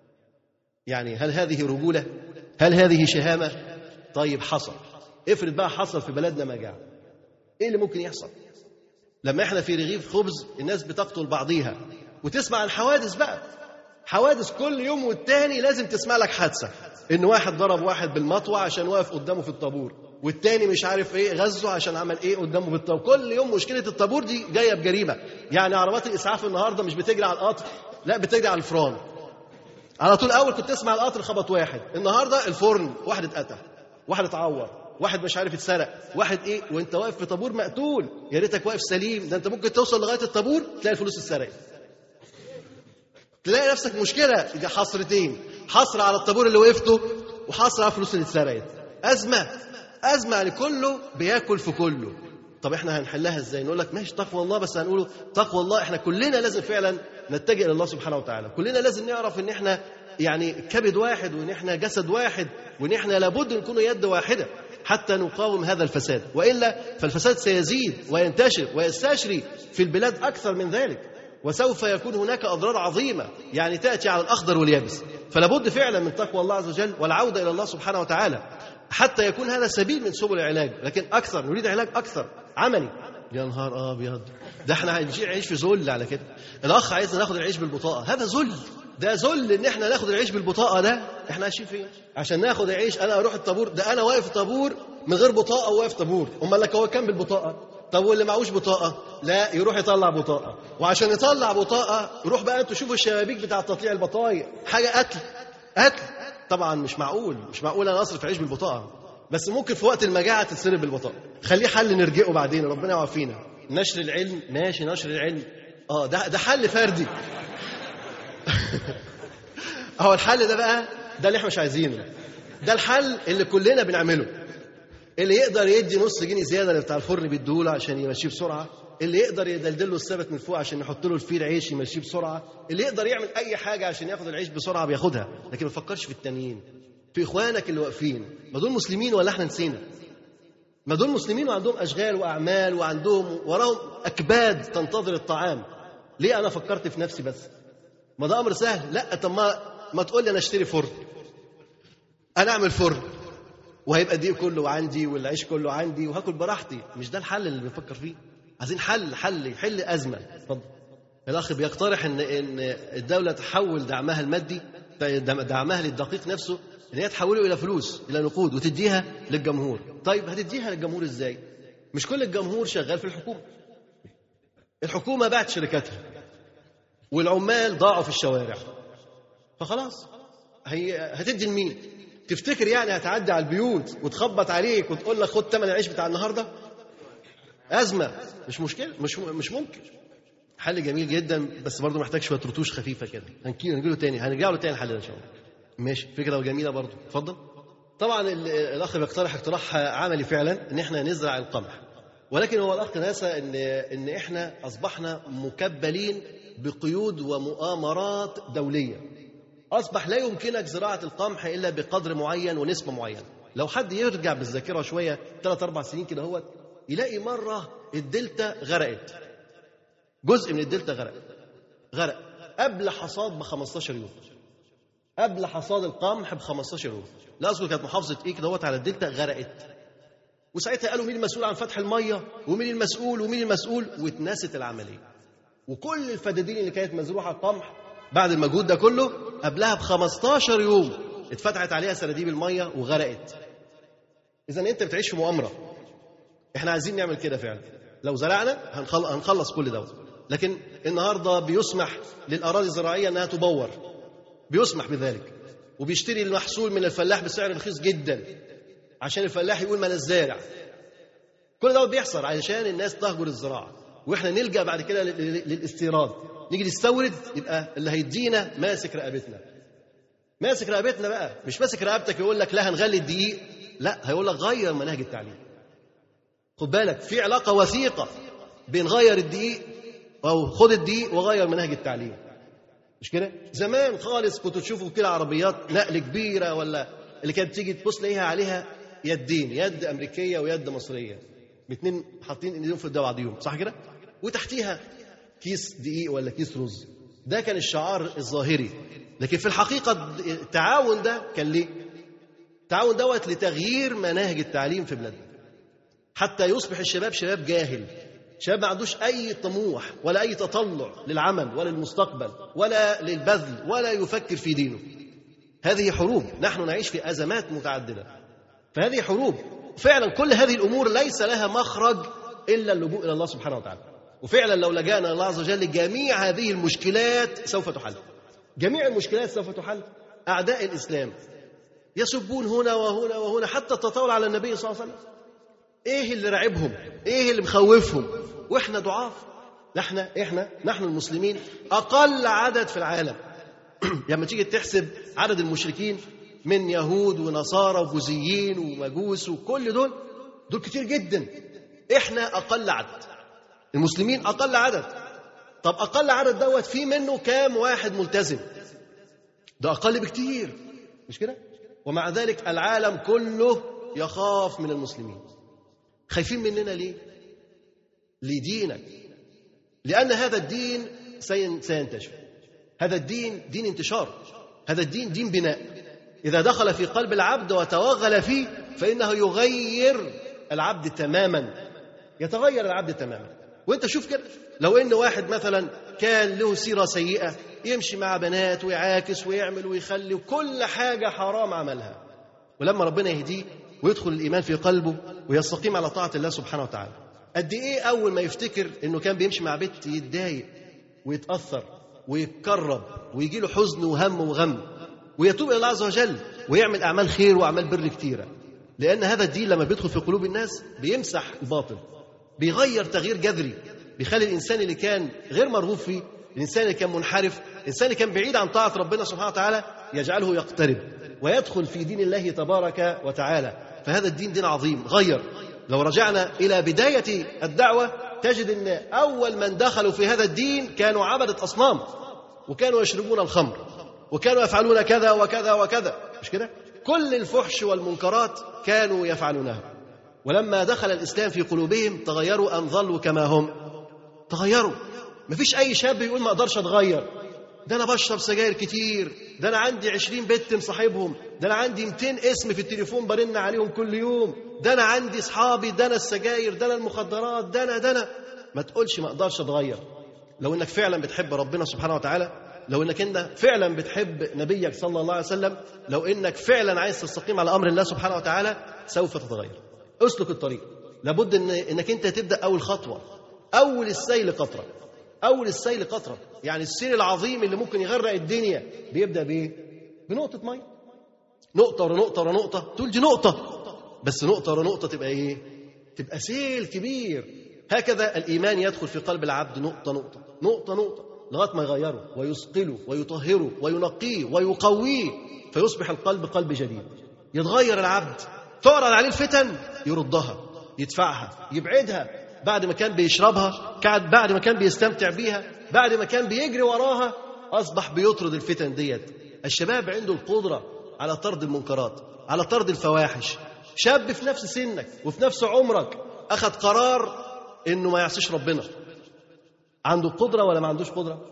يعني هل هذه رجوله؟ هل هذه شهامه؟ طيب حصل، افرض بقى حصل في بلدنا مجاعه، ايه اللي ممكن يحصل؟ لما احنا في رغيف خبز الناس بتقتل بعضيها، وتسمع عن حوادث بقى، حوادث كل يوم والتاني لازم تسمع لك حادثه، ان واحد ضرب واحد بالمطوه عشان واقف قدامه في الطابور، والتاني مش عارف ايه غزه عشان عمل ايه قدامه بالطابور. كل يوم مشكله الطابور دي جايه بجريمه. يعني عربات الاسعاف النهارده مش بتجري على القطر، لا بتجري على الفران على طول. اول كنت تسمع القطر خبط واحد، النهارده الفرن واحد اتقتل، واحد اتعور، واحد مش عارف اتسرق، واحد ايه، وانت واقف في طابور مقتول. يا ريتك واقف سليم، ده انت ممكن توصل لغايه الطابور تلاقي الفلوس اتسرقت، تلاقي نفسك مشكله. دي حصرتين، حصر على الطابور اللي وقفته وحصر على الفلوس اللي اتسرقت. ازمه ازمه يعني كله بياكل في كله. طب احنا هنحلها ازاي؟ نقول لك ماشي تقوى الله، بس هنقوله تقوى الله احنا كلنا لازم فعلا نتجه الى الله سبحانه وتعالى. كلنا لازم نعرف ان احنا يعني كبد واحد، وان احنا جسد واحد، وان احنا لابد نكون يد واحده حتى نقاوم هذا الفساد، والا فالفساد سيزيد وينتشر ويستشري في البلاد اكثر من ذلك، وسوف يكون هناك اضرار عظيمه يعني تاتي على الاخضر واليابس. فلابد فعلا من تقوى الله عز وجل والعوده الى الله سبحانه وتعالى حتى يكون هذا سبيل من سبل العلاج. لكن اكثر نريد علاج اكثر عملي. يا نهار ابيض، ده احنا هنجي نعيش في ذل على كده. الاخ عايزنا ناخد العيش بالبطاقه، هذا ذل، ده ذل ان احنا ناخد العيش بالبطاقه. ده احنا عايشين فين عشان ناخد العيش؟ انا اروح الطابور، ده انا واقف طابور من غير بطاقه وواقف طابور. امال لك هو كام بالبطاقه؟ طب واللي معهوش بطاقه لا يروح يطلع بطاقه، وعشان يطلع بطاقه يروح بقى انتوا شوفوا الشبابيك بتاع تطليع البطايق، حاجه قتل قتل. طبعا مش معقول مش معقول انا اصرف عيش بالبطاقه، بس ممكن في وقت المجاعه تتصرف بالبطاقه. خليه حل نرجئه بعدين، ربنا يعافينا. نشر العلم ماشي، نشر العلم اه ده ده حل فردي. اهو الحل ده بقى ده اللي احنا مش عايزينه. ده الحل اللي كلنا بنعمله. اللي يقدر يدي نص جنيه زياده اللي بتاع الفرن بيديهوله عشان يمشيه بسرعه، اللي يقدر يدلدله السبت من فوق عشان يحط له الفيل عيش يمشيه بسرعه، اللي يقدر يعمل اي حاجه عشان ياخد العيش بسرعه بياخدها، لكن ما تفكرش في التانيين، في اخوانك اللي واقفين. ما دول مسلمين ولا احنا نسينا؟ ما دول مسلمين وعندهم اشغال واعمال وعندهم وراهم اكباد تنتظر الطعام. ليه انا فكرت في نفسي بس؟ ما ده امر سهل. لا، طب ما ما تقول لي انا اشتري فرن، انا اعمل فرن وهيبقى الدقيق كله عندي والعيش كله عندي وهاكل براحتي. مش ده الحل اللي بنفكر فيه. عايزين حل حل يحل ازمه. اتفضل. الاخ بيقترح ان ان الدوله تحول دعمها المادي، دعمها للدقيق نفسه، ان هي تحوله الى فلوس، الى نقود، وتديها للجمهور. طيب هتديها للجمهور ازاي؟ مش كل الجمهور شغال في الحكومه. الحكومه باعت شركاتها والعمال ضاعوا في الشوارع، فخلاص هي هتدي لمين؟ تفتكر يعني هتعدي على البيوت وتخبط عليك وتقول لك خد ثمن العيش بتاع النهارده؟ ازمه. مش مشكله، مش مش ممكن. حل جميل جدا، بس برضه محتاج شويه رتوش خفيفه كده. هنجي له تاني، هنرجع له تاني الحل ان شاء الله. ماشي، فكره جميله برضه. اتفضل. طبعا الاخ بيقترح اقتراح عملي فعلا ان احنا نزرع القمح، ولكن هو الاخ ناسى ان ان احنا اصبحنا مكبلين بقيود ومؤامرات دوليه. اصبح لا يمكنك زراعه القمح الا بقدر معين ونسبه معينه. لو حد يرجع بالذاكره شويه ثلاث اربع سنين كده هو يلاقي مره الدلتا غرقت، جزء من الدلتا غرق غرق قبل حصاد ب خمستاشر يوم، قبل حصاد القمح ب خمستاشر يوم. لا اذكر كانت محافظه ايه كده على الدلتا غرقت، وساعتها قالوا مين المسؤول عن فتح الميه ومين المسؤول ومين المسؤول، واتنست العمليه. وكل الفدادين اللي كانت مزروعه قمح بعد المجهود ده كله قبلها ب خمستاشر يوم اتفتحت عليها سراديب الميه وغرقت. اذا انت بتعيش في مؤامره. احنا عايزين نعمل كده فعلا. لو زرعنا هنخلص كل ده، لكن النهارده بيسمح للاراضي الزراعيه انها تبور، بيسمح بذلك، وبيشتري المحصول من الفلاح بسعر رخيص جدا عشان الفلاح يقول ما انا الزارع. كل ده بيحصل علشان الناس تهجر الزراعه، واحنا نلجا بعد كده للاستيراد. نيجي نستورد، يبقى اللي هيدينا ماسك رقبتنا. ماسك رقبتنا بقى، مش ماسك رقبتك يقول لك لا هنغلي الدقيق، لا هيقول لك غير منهج التعليم. خد بالك، في علاقه وثيقه بين غير الدقيق او خد الدقيق وغير منهج التعليم. مش كده؟ زمان خالص كنتوا تشوفوا كده عربيات نقل كبيره ولا اللي كانت تيجي تبص تلاقيها عليها يدين، يد امريكيه ويد مصريه، الاثنين حاطين ايديهم في بعضيهم، صح كده؟ وتحتيها كيس دقيق ولا كيس رز. ده كان الشعار الظاهري، لكن في الحقيقه التعاون ده كان ليه؟ التعاون دوت لتغيير مناهج التعليم في بلادنا، حتى يصبح الشباب شباب جاهل، شباب ما عندوش أي طموح ولا أي تطلع للعمل ولا للمستقبل ولا للبذل ولا يفكر في دينه. هذه حروب، نحن نعيش في أزمات متعددة، فهذه حروب فعلا. كل هذه الأمور ليس لها مخرج إلا اللجوء إلى الله سبحانه وتعالى. وفعلا لو لجأنا الله عز وجل جميع هذه المشكلات سوف تحل. جميع المشكلات سوف تحل. أعداء الإسلام يسبون هنا وهنا وهنا، حتى التطاول على النبي صلى الله عليه وسلم. ايه اللي راعبهم؟ ايه اللي مخوفهم؟ واحنا ضعاف. احنا احنا نحن المسلمين اقل عدد في العالم. لما تيجي تحسب عدد المشركين من يهود ونصارى وبوذيين ومجوس وكل دول دول كتير جدا. احنا اقل عدد، المسلمين اقل عدد. طب اقل عدد دوت في منه كام واحد ملتزم؟ ده اقل بكتير، مش كده؟ ومع ذلك العالم كله يخاف من المسلمين. خايفين مننا ليه؟ لدينك، لأن هذا الدين سينتشر. هذا الدين دين انتشار، هذا الدين دين بناء. إذا دخل في قلب العبد وتوغل فيه فإنه يغير العبد تماما، يتغير العبد تماما. وانت شوف كده، لو ان واحد مثلا كان له سيرة سيئة، يمشي مع بنات ويعاكس ويعمل ويخلي وكل حاجة حرام عملها، ولما ربنا يهديه ويدخل الإيمان في قلبه ويستقيم على طاعة الله سبحانه وتعالى، قد إيه أول ما يفتكر إنه كان بيمشي مع بنت يتضايق ويتأثر ويتكرب ويجي له حزن وهم وغم، ويتوب إلى الله عز وجل ويعمل أعمال خير وأعمال بر كتيرة. لأن هذا الدين لما بيدخل في قلوب الناس بيمسح الباطل، بيغير تغيير جذري، بيخلي الإنسان اللي كان غير مرغوب فيه، الإنسان اللي كان منحرف، الإنسان اللي كان بعيد عن طاعة ربنا سبحانه وتعالى، يجعله يقترب ويدخل في دين الله تبارك وتعالى. فهذا الدين دين عظيم غير. لو رجعنا إلى بداية الدعوة تجد أن أول من دخلوا في هذا الدين كانوا عبدة أصنام، وكانوا يشربون الخمر، وكانوا يفعلون كذا وكذا وكذا، مش كده؟ كل الفحش والمنكرات كانوا يفعلونها. ولما دخل الإسلام في قلوبهم تغيروا أم ظلوا كما هم؟ تغيروا. مفيش أي شاب يقول ما أقدرش أتغير، ده أنا بشرب سجاير كتير، ده أنا عندي عشرين بنت مصاحبهم، ده أنا عندي مئتين اسم في التليفون برن عليهم كل يوم، ده أنا عندي أصحابي، ده أنا السجاير، ده أنا المخدرات، ده أنا ده أنا ما تقولش ما أقدرش أتغير. لو إنك فعلا بتحب ربنا سبحانه وتعالى، لو إنك أنت فعلا بتحب نبيك صلى الله عليه وسلم، لو إنك فعلا عايز تستقيم على أمر الله سبحانه وتعالى، سوف تتغير. اسلك الطريق. لابد إن إنك أنت تبدأ أول خطوة. أول السيل قطرة. أول السيل قطرة، يعني السيل العظيم اللي ممكن يغرق الدنيا بيبدأ بإيه؟ بنقطة مية. نقطة ورا نقطة ورا نقطة، تقول دي نقطة، بس نقطة ورا نقطة تبقى إيه؟ تبقى سيل كبير. هكذا الإيمان يدخل في قلب العبد نقطة نقطة نقطة نقطة لغاية ما يغيره ويثقله ويطهره وينقيه ويقويه، فيصبح القلب قلب جديد. يتغير العبد، تعرض عليه الفتن يردها، يدفعها، يبعدها. بعد ما كان بيشربها، بعد ما كان بيستمتع بيها، بعد ما كان بيجري وراها، أصبح بيطرد الفتن ديت. الشباب عنده القدرة على طرد المنكرات، على طرد الفواحش. شاب في نفس سنك وفي نفس عمرك أخذ قرار إنه ما يعصيش ربنا، عنده قدرة ولا ما عندوش قدرة؟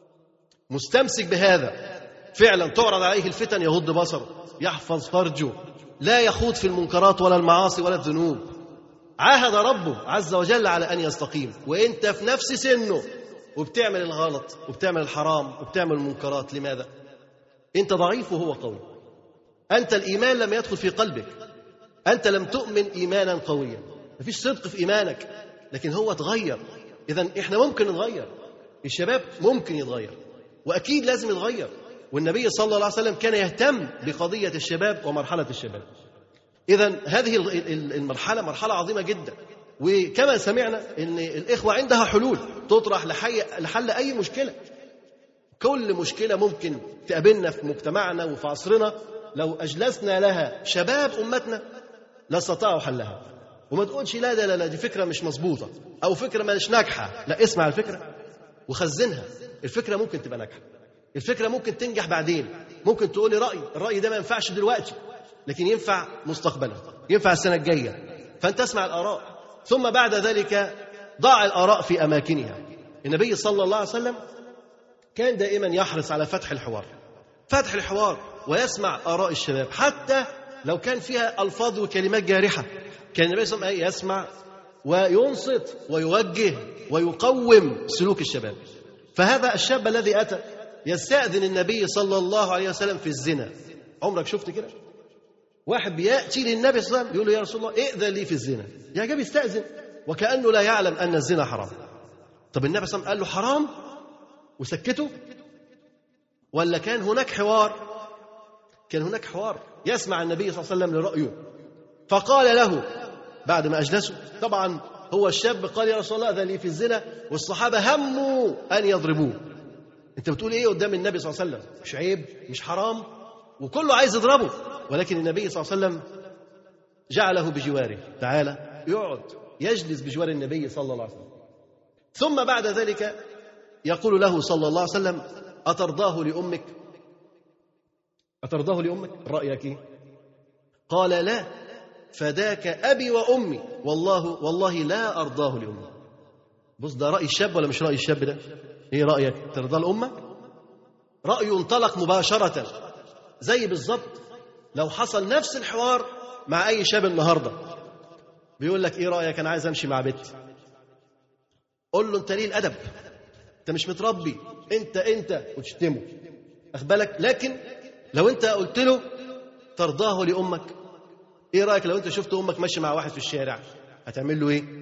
مستمسك بهذا، فعلا تعرض عليه الفتن يغض بصره، يحفظ فرجه، لا يخوض في المنكرات ولا المعاصي ولا الذنوب. عاهد ربه عز وجل على أن يستقيم، وإنت في نفس سنه وبتعمل الغلط وبتعمل الحرام وبتعمل المنكرات. لماذا؟ أنت ضعيف وهو قوي. أنت الإيمان لم يدخل في قلبك، أنت لم تؤمن إيمانا قويا، مفيش صدق في إيمانك، لكن هو تغير. إذن إحنا ممكن نتغير، الشباب ممكن يتغير، وأكيد لازم يتغير. والنبي صلى الله عليه وسلم كان يهتم بقضية الشباب ومرحلة الشباب. إذن هذه المرحلة مرحلة عظيمة جدا، وكما سمعنا أن الإخوة عندها حلول تطرح لحل أي مشكلة. كل مشكلة ممكن تقابلنا في مجتمعنا وفي عصرنا لو أجلسنا لها شباب أمتنا لا استطاعوا حلها. وما تقولش لا لا لا دي فكرة مش مظبوطة أو فكرة مش ناجحة، لا، اسمع الفكرة وخزنها. الفكرة ممكن تبقى ناجحة، الفكرة ممكن تنجح بعدين. ممكن تقولي رأي، الرأي ده ما ينفعش دلوقتي لكن ينفع مستقبلا، ينفع السنة الجاية. فأنت اسمع الآراء، ثم بعد ذلك ضع الآراء في أماكنها. النبي صلى الله عليه وسلم كان دائما يحرص على فتح الحوار، فتح الحوار ويسمع آراء الشباب حتى لو كان فيها ألفاظ وكلمات جارحة. كان النبي صلى الله عليه وسلم يسمع وينصت ويوجه ويقوم سلوك الشباب. فهذا الشاب الذي أتى يستأذن النبي صلى الله عليه وسلم في الزنا. عمرك شفت كده؟ واحد بيأتي للنبي صلى الله عليه وسلم يقول له يا رسول الله ائذن لي في الزنا، يا جاب يستأذن وكأنه لا يعلم أن الزنا حرام. طب النبي صلى الله عليه وسلم قال له حرام وسكته، ولا كان هناك حوار؟ كان هناك حوار، يسمع النبي صلى الله عليه وسلم لرأيه. فقال له بعد ما أجلسه، طبعا هو الشاب قال يا رسول الله أذن لي في الزنا، والصحابة هموا أن يضربوه. أنت بتقول إيه قدام النبي صلى الله عليه وسلم؟ مش عيب؟ مش حرام؟ وكله عايز يضربه، ولكن النبي صلى الله عليه وسلم جعله بجواره، تعالى يقعد يجلس بجوار النبي صلى الله عليه وسلم. ثم بعد ذلك يقول له صلى الله عليه وسلم أترضاه لأمك؟ أترضاه لأمك؟ رأيك إيه؟ قال لا، فداك أبي وأمي، والله والله لا أرضاه لأمي. بص، ده رأي الشاب ولا مش رأي الشاب ده؟ إيه رأيك؟ ترضى لأمك؟ رأي انطلق مباشرة، زي بالضبط لو حصل نفس الحوار مع أي شاب النهاردة بيقول لك إيه رأيك أنا عايز أمشي مع بنتي. قول له أنت ليه الأدب، أنت مش متربي، أنت أنت وتشتمه، أخد بالك. لكن لو أنت قلت له ترضاه لأمك، إيه رأيك لو أنت شفت أمك ماشي مع واحد في الشارع هتعمل له إيه؟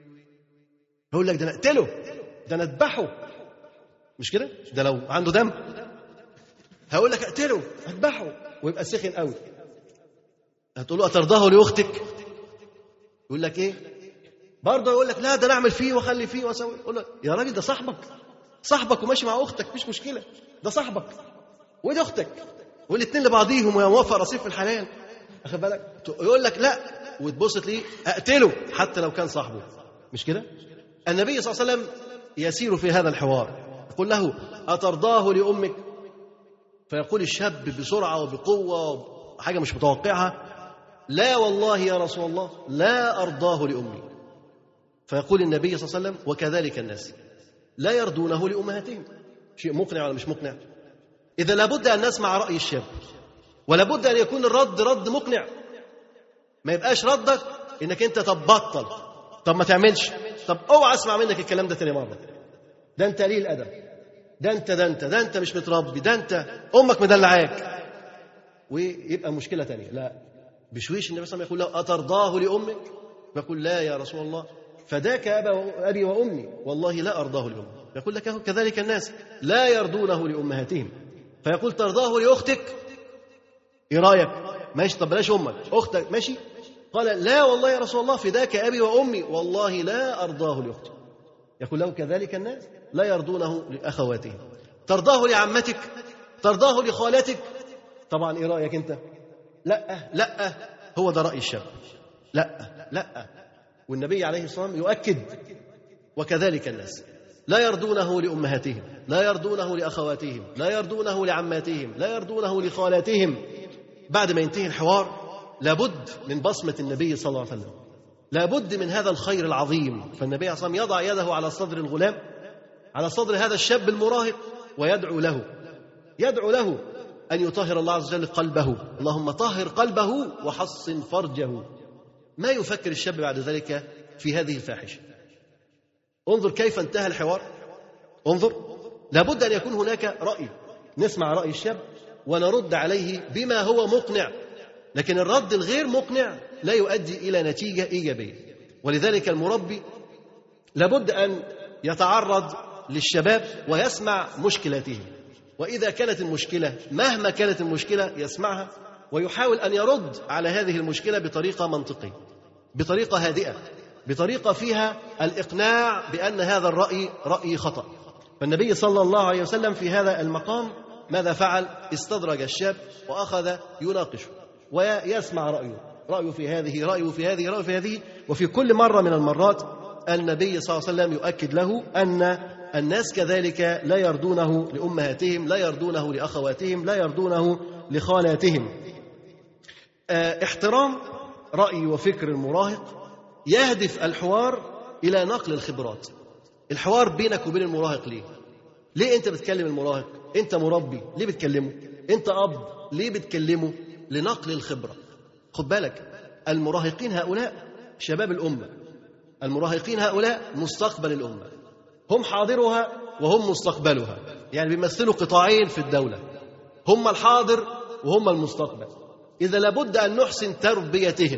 يقول لك ده أنا أقتله، ده أنا أذبحه، مش كده؟ ده لو عنده دم هقول لك أقتله أذبحه ويبقى سخن قوي. هتقول له أترضاه لأختك؟ يقول لك إيه؟ برضه يقول لك لا ده أنا أعمل فيه وأخلي فيه وأسوي. يقول لك يا راجل ده صاحبك، صاحبك وماشي مع أختك مش مشكلة، ده صاحبك ودي أختك، والاثنين لبعضيهم ويوفق رصيف في الحلال، أخذ بالك؟ يقول لك لا، وتبص تلاقيه أقتله حتى لو كان صاحبه، مش كده؟ النبي صلى الله عليه وسلم يسير في هذا الحوار، يقول له أترضاه لأمك؟ فيقول الشاب بسرعة وبقوة وحاجة مش متوقعها لا والله يا رسول الله لا أرضاه لأمي. فيقول النبي صلى الله عليه وسلم وكذلك الناس لا يرضونه لأمهاتهم. شيء مقنع ولا مش مقنع؟ إذا لابد أن نسمع رأي الشاب، ولابد أن يكون الرد رد مقنع، ما يبقاش ردك إنك أنت طب بطل، طب ما تعملش، طب اوعى اسمع منك الكلام ده تاني مرة، ده أنت قليل الأدب، ده أنت ده أنت ده أنت مش متربي، ده أنت أمك مدلعاك، ويبقى مشكلة تانية. لا، بشويش النبي صلى الله عليه وسلم يقول له أترضاه لأمك؟ يقول لا يا رسول الله فداك أبا أبي وأمي والله لا أرضاه لأمي. يقول لك كذلك الناس لا يرضونه لأمهاتهم. فيقول ترضاه لأختك؟ إيه رأيك؟ ماشي، طب بلاش أمك، أختك ماشي؟ قال لا والله يا رسول الله فداك أبي وأمي والله لا أرضاه لأختي. يقول له كذلك الناس لا يرضونه لأخواتهم. ترضاه لعمتك؟ ترضاه لخالتك؟ طبعا إيه رأيك أنت؟ لا لا، هو ده رأي الشاب، لا لا. والنبي عليه الصلاة والسلام يؤكد وكذلك الناس لا يرضونه لأمهاتهم، لا يرضونه لأخواتهم، لا يرضونه لعماتهم، لا يرضونه لخالاتهم. بعد ما ينتهي الحوار لابد من بصمة النبي صلى الله عليه وسلم، لابد من هذا الخير العظيم. فالنبي عليه الصلاة والسلام يضع يده على صدر الغلام، على صدر هذا الشاب المراهق، ويدعو له، يدعو له أن يطهر الله عز وجل قلبه، اللهم طهر قلبه وحصن فرجه. ما يفكر الشاب بعد ذلك في هذه الفاحشة؟ انظر كيف انتهى الحوار، انظر. لابد أن يكون هناك رأي، نسمع رأي الشاب ونرد عليه بما هو مقنع، لكن الرد الغير مقنع لا يؤدي إلى نتيجة إيجابية. ولذلك المربي لابد أن يتعرض للشباب ويسمع مشكلاتهم، وإذا كانت المشكلة مهما كانت المشكلة يسمعها ويحاول أن يرد على هذه المشكلة بطريقة منطقية، بطريقة هادئة، بطريقة فيها الإقناع بأن هذا الرأي رأي خطأ. فالنبي صلى الله عليه وسلم في هذا المقام ماذا فعل؟ استدرج الشاب وأخذ يناقشه ويسمع رأيه، رأيه في هذه، رأيه في هذه، رأيه في هذه. وفي كل مرة من المرات النبي صلى الله عليه وسلم يؤكد له أن الناس كذلك لا يرضونه لأمهاتهم، لا يرضونه لأخواتهم، لا يرضونه لخالاتهم. احترام رأي وفكر المراهق يهدف الحوار إلى نقل الخبرات. الحوار بينك وبين المراهق ليه؟ ليه أنت بتكلم المراهق؟ أنت مربي ليه بتكلمه؟ أنت أب ليه بتكلمه؟ لنقل الخبرة. خد بالك، المراهقين هؤلاء شباب الأمة، المراهقين هؤلاء مستقبل الأمة، هم حاضرها وهم مستقبلها، يعني بيمثلوا قطاعين في الدولة، هم الحاضر وهم المستقبل. إذا لابد أن نحسن تربيتهم،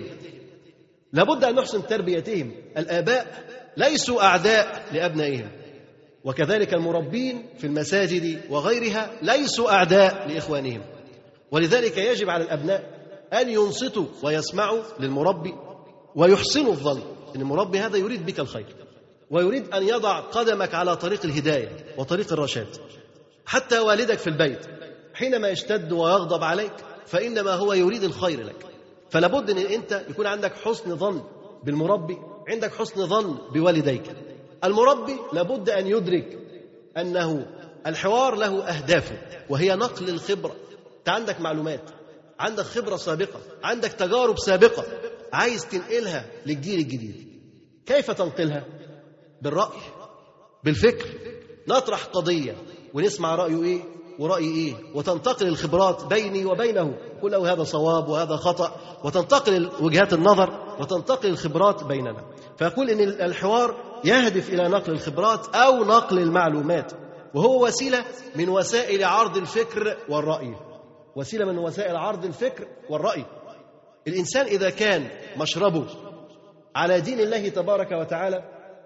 لابد أن نحسن تربيتهم. الآباء ليسوا أعداء لأبنائهم، وكذلك المربين في المساجد وغيرها ليسوا أعداء لإخوانهم. ولذلك يجب على الأبناء أن ينصتوا ويسمعوا للمربي ويحسنوا الظن أن المربي هذا يريد بك الخير، ويريد أن يضع قدمك على طريق الهداية وطريق الرشاد. حتى والدك في البيت حينما يشتد ويغضب عليك فإنما هو يريد الخير لك. فلابد أن أنت يكون عندك حسن ظن بالمربي، عندك حسن ظن بوالديك. المربي لابد أن يدرك أنه الحوار له أهدافه، وهي نقل الخبرة. أنت عندك معلومات، عندك خبرة سابقة، عندك تجارب سابقة، عايز تنقلها للجيل الجديد. كيف تنقلها؟ بالرأي، بالفكر. نطرح قضية ونسمع رأيه إيه ورأي إيه، وتنتقل الخبرات بيني وبينه، قل له هذا صواب وهذا خطأ، وتنتقل وجهات النظر وتنتقل الخبرات بيننا. فيقول إن الحوار يهدف إلى نقل الخبرات أو نقل المعلومات، وهو وسيلة من وسائل عرض الفكر والرأي، وسيلة من وسائل عرض الفكر والرأي. الإنسان إذا كان مشربه على دين الله تبارك وتعالى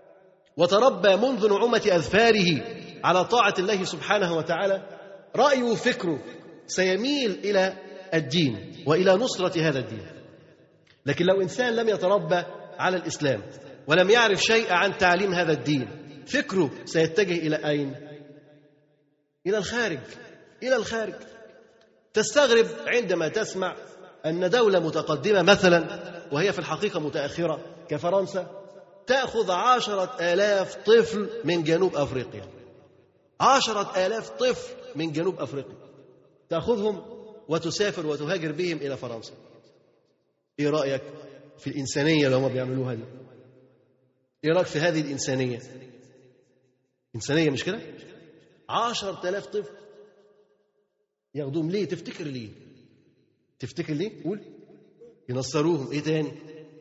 وتربى منذ نعومة أظفاره على طاعة الله سبحانه وتعالى، رأيه وفكره سيميل إلى الدين وإلى نصرة هذا الدين. لكن لو إنسان لم يتربى على الإسلام ولم يعرف شيء عن تعليم هذا الدين، فكره سيتجه إلى أين؟ إلى الخارج، إلى الخارج. تستغرب عندما تسمع أن دولة متقدمة مثلا وهي في الحقيقة متأخرة كفرنسا تأخذ عشرة آلاف طفل من جنوب أفريقيا. عشرة آلاف طفل من جنوب أفريقيا تأخذهم وتسافر وتهاجر بهم إلى فرنسا. إيه رأيك في الإنسانية اللي هم بيعملوها دي؟ إيه رأيك في هذه الإنسانية؟ إنسانية مش كده؟ عشرة آلاف طفل ياخدوهم ليه؟ تفتكر ليه؟ تفتكر ليه؟ قول. ينصروهم. إيه تاني؟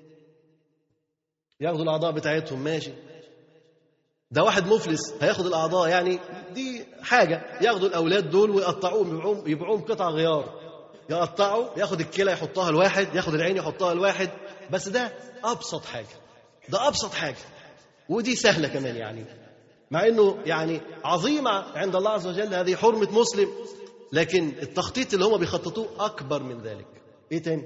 ياخدوا الأعضاء بتاعتهم. ماشي، ده واحد مفلس هياخد الأعضاء، يعني دي حاجة. ياخدوا الأولاد دول ويقطعوهم، يبيعوهم يبيعوهم قطع غيار. يقطعوا، ياخد الكلى يحطها الواحد، ياخد العين يحطها الواحد. بس ده أبسط حاجة، ده أبسط حاجة، ودي سهلة كمان يعني، مع إنه يعني عظيمة عند الله عز وجل هذه حرمة مسلم، لكن التخطيط اللي هم بيخططوه أكبر من ذلك. إيه تاني؟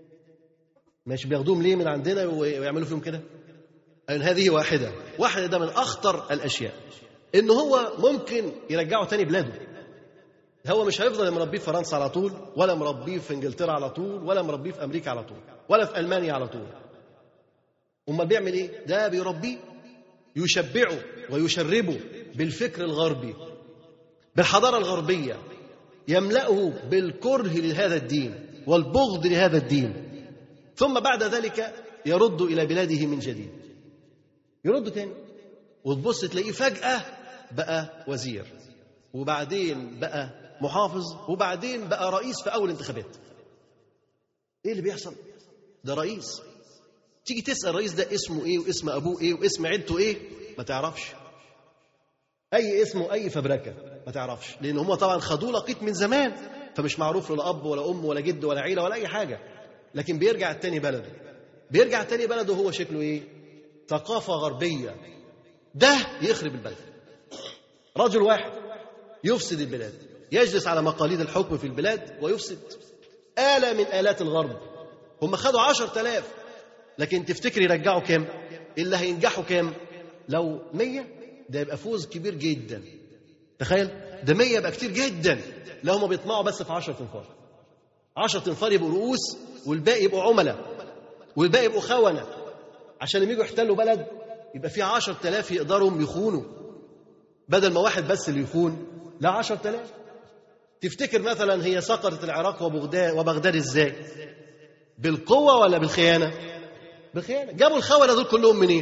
ماشي، بياخدوهم ليه من عندنا ويعملوا فيهم كده؟ أن هذه واحدة واحدة ده من أخطر الأشياء، إنه هو ممكن يرجعه تاني بلاده. هو مش هيفضل مربيه في فرنسا على طول، ولا مربيه في إنجلترا على طول، ولا مربيه في أمريكا على طول، ولا في ألمانيا على طول. أمال بيعمل إيه؟ ده بيربيه، يشبعه ويشربه بالفكر الغربي، بالحضارة الغربية، يملأه بالكره لهذا الدين والبغض لهذا الدين، ثم بعد ذلك يرد إلى بلاده من جديد. يرد تاني، وتبص تلاقيه فجأة بقى وزير، وبعدين بقى محافظ، وبعدين بقى رئيس في أول انتخابات. إيه اللي بيحصل؟ ده رئيس. تيجي تسأل الرئيس ده اسمه إيه واسم أبوه إيه واسم عيلته إيه، ما تعرفش. أي اسمه أي فبركة ما تعرفش، لأن هم طبعا خدوه لقيط من زمان، فمش معروف له لا أب ولا أم ولا جد ولا عيلة ولا أي حاجة. لكن بيرجع التاني بلده، بيرجع التاني بلده هو شكله إيه؟ ثقافة غربية. ده يخرب البلد. رجل واحد يفسد البلاد، يجلس على مقاليد الحكم في البلاد ويفسد. آلة من آلات الغرب. هم خدوا عشرة آلاف، لكن تفتكر يرجعوا كام؟ اللي هينجحوا كام؟ لو مية ده يبقى فوز كبير جدا. تخيل، ده مية يبقى كتير جدا. لو هم بيطمعوا بس في عشرة تنفار، عشرة تنفار يبقوا رؤوس، والباقي يبقوا عملاء، والباقي يبقوا خونة، عشان لما يجوا يحتلوا بلد يبقى في عشرة آلاف يقدروا يخونوا، بدل ما واحد بس اللي يخون، لا عشرة آلاف. تفتكر مثلا هي سقطت العراق وبغداد وبغداد ازاي؟ بالقوة ولا بالخيانة؟ بالخيانة. جابوا الخونة دول كلهم منين؟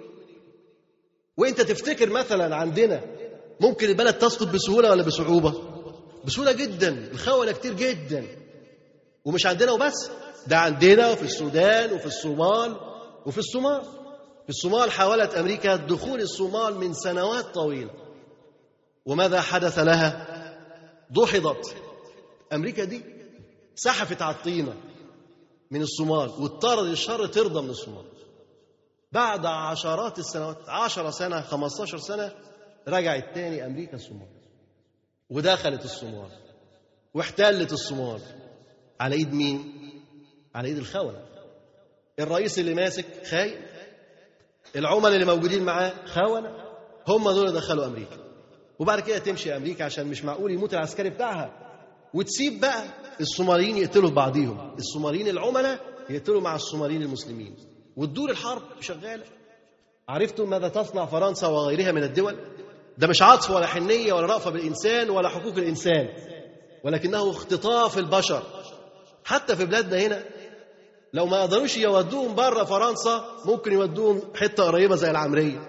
وانت تفتكر مثلا عندنا ممكن البلد تسقط بسهولة ولا بصعوبة؟ بسهولة جدا. الخونة كتير جدا، ومش عندنا وبس، ده عندنا وفي السودان وفي الصومال وفي الصومال. في الصومال حاولت أمريكا دخول الصومال من سنوات طويلة، وماذا حدث لها؟ دحضت. أمريكا دي سحفت على الطينة من الصومال واتطرد الشر ترضى من الصومال. بعد عشرات السنوات، عشر سنة خمستاشر سنة، رجعت تاني أمريكا الصومال ودخلت الصومال واحتلت الصومال. على إيد مين؟ على إيد الخونة. الرئيس اللي ماسك خاين، العملاء اللي موجودين معاه خونة، هم دول اللي دخلوا أمريكا. وبعد كده تمشي أمريكا عشان مش معقول يموت العسكري بتاعها، وتسيب بقى الصوماليين يقتلوا بعضيهم، الصوماليين العملاء يقتلوا مع الصوماليين المسلمين، وتدور الحرب شغالة. عرفتم ماذا تصنع فرنسا وغيرها من الدول؟ ده مش عطف ولا حنية ولا رأفة بالإنسان ولا حقوق الإنسان، ولكنه اختطاف البشر. حتى في بلادنا هنا لو ما قدروش يودوهم بره فرنسا، ممكن يودوهم حتة قريبة زي العمرية.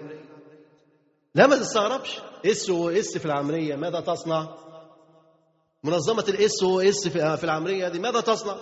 لا ما تستغربش، اس او اس في العمرية ماذا تصنع؟ منظمة الاس او اس في العمرية هذه ماذا تصنع؟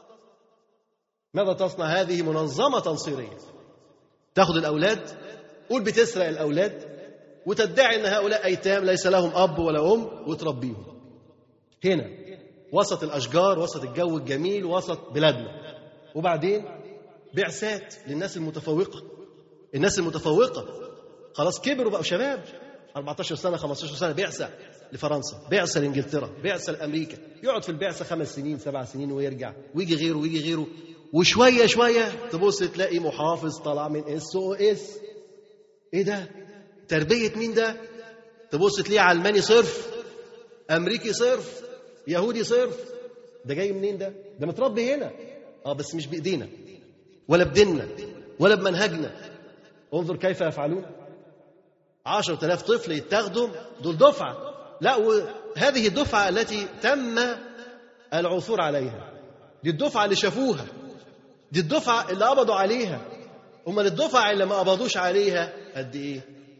ماذا تصنع؟ هذه منظمة تنصيرية تأخذ الأولاد، قول بتسرق الأولاد، وتدعي أن هؤلاء أيتام ليس لهم أب ولا أم، وتربيهم هنا وسط الأشجار، وسط الجو الجميل، وسط بلادنا. وبعدين بعثات للناس المتفوقة. الناس المتفوقة خلاص كبروا بقوا شباب، أربعتاشر سنة خمستاشر سنة، بعثة لفرنسا، بعثة لإنجلترا، بعثة لأمريكا، يقعد في البعثة خمس سنين سبع سنين ويرجع، ويجي غيره ويجي غيره، وشوية شوية تبص تلاقي محافظ طلع من اس او اس. ايه ده؟ تربية مين ده؟ تبص تلاقيه علماني صرف، أمريكي صرف، يهودي صرف، ده جاي منين ده؟ ده متربي هنا. اه بس مش بايدينا ولا بديننا ولا بمنهجنا. انظر كيف يفعلون. عشرة آلاف طفل يتاخدوا، دول دفعة. لا، وهذه الدفعة التي تم العثور عليها، دي الدفعة اللي شافوها، دي الدفعة اللي قبضوا عليها. أمال الدفعة اللي ما قبضوش عليها قد إيه؟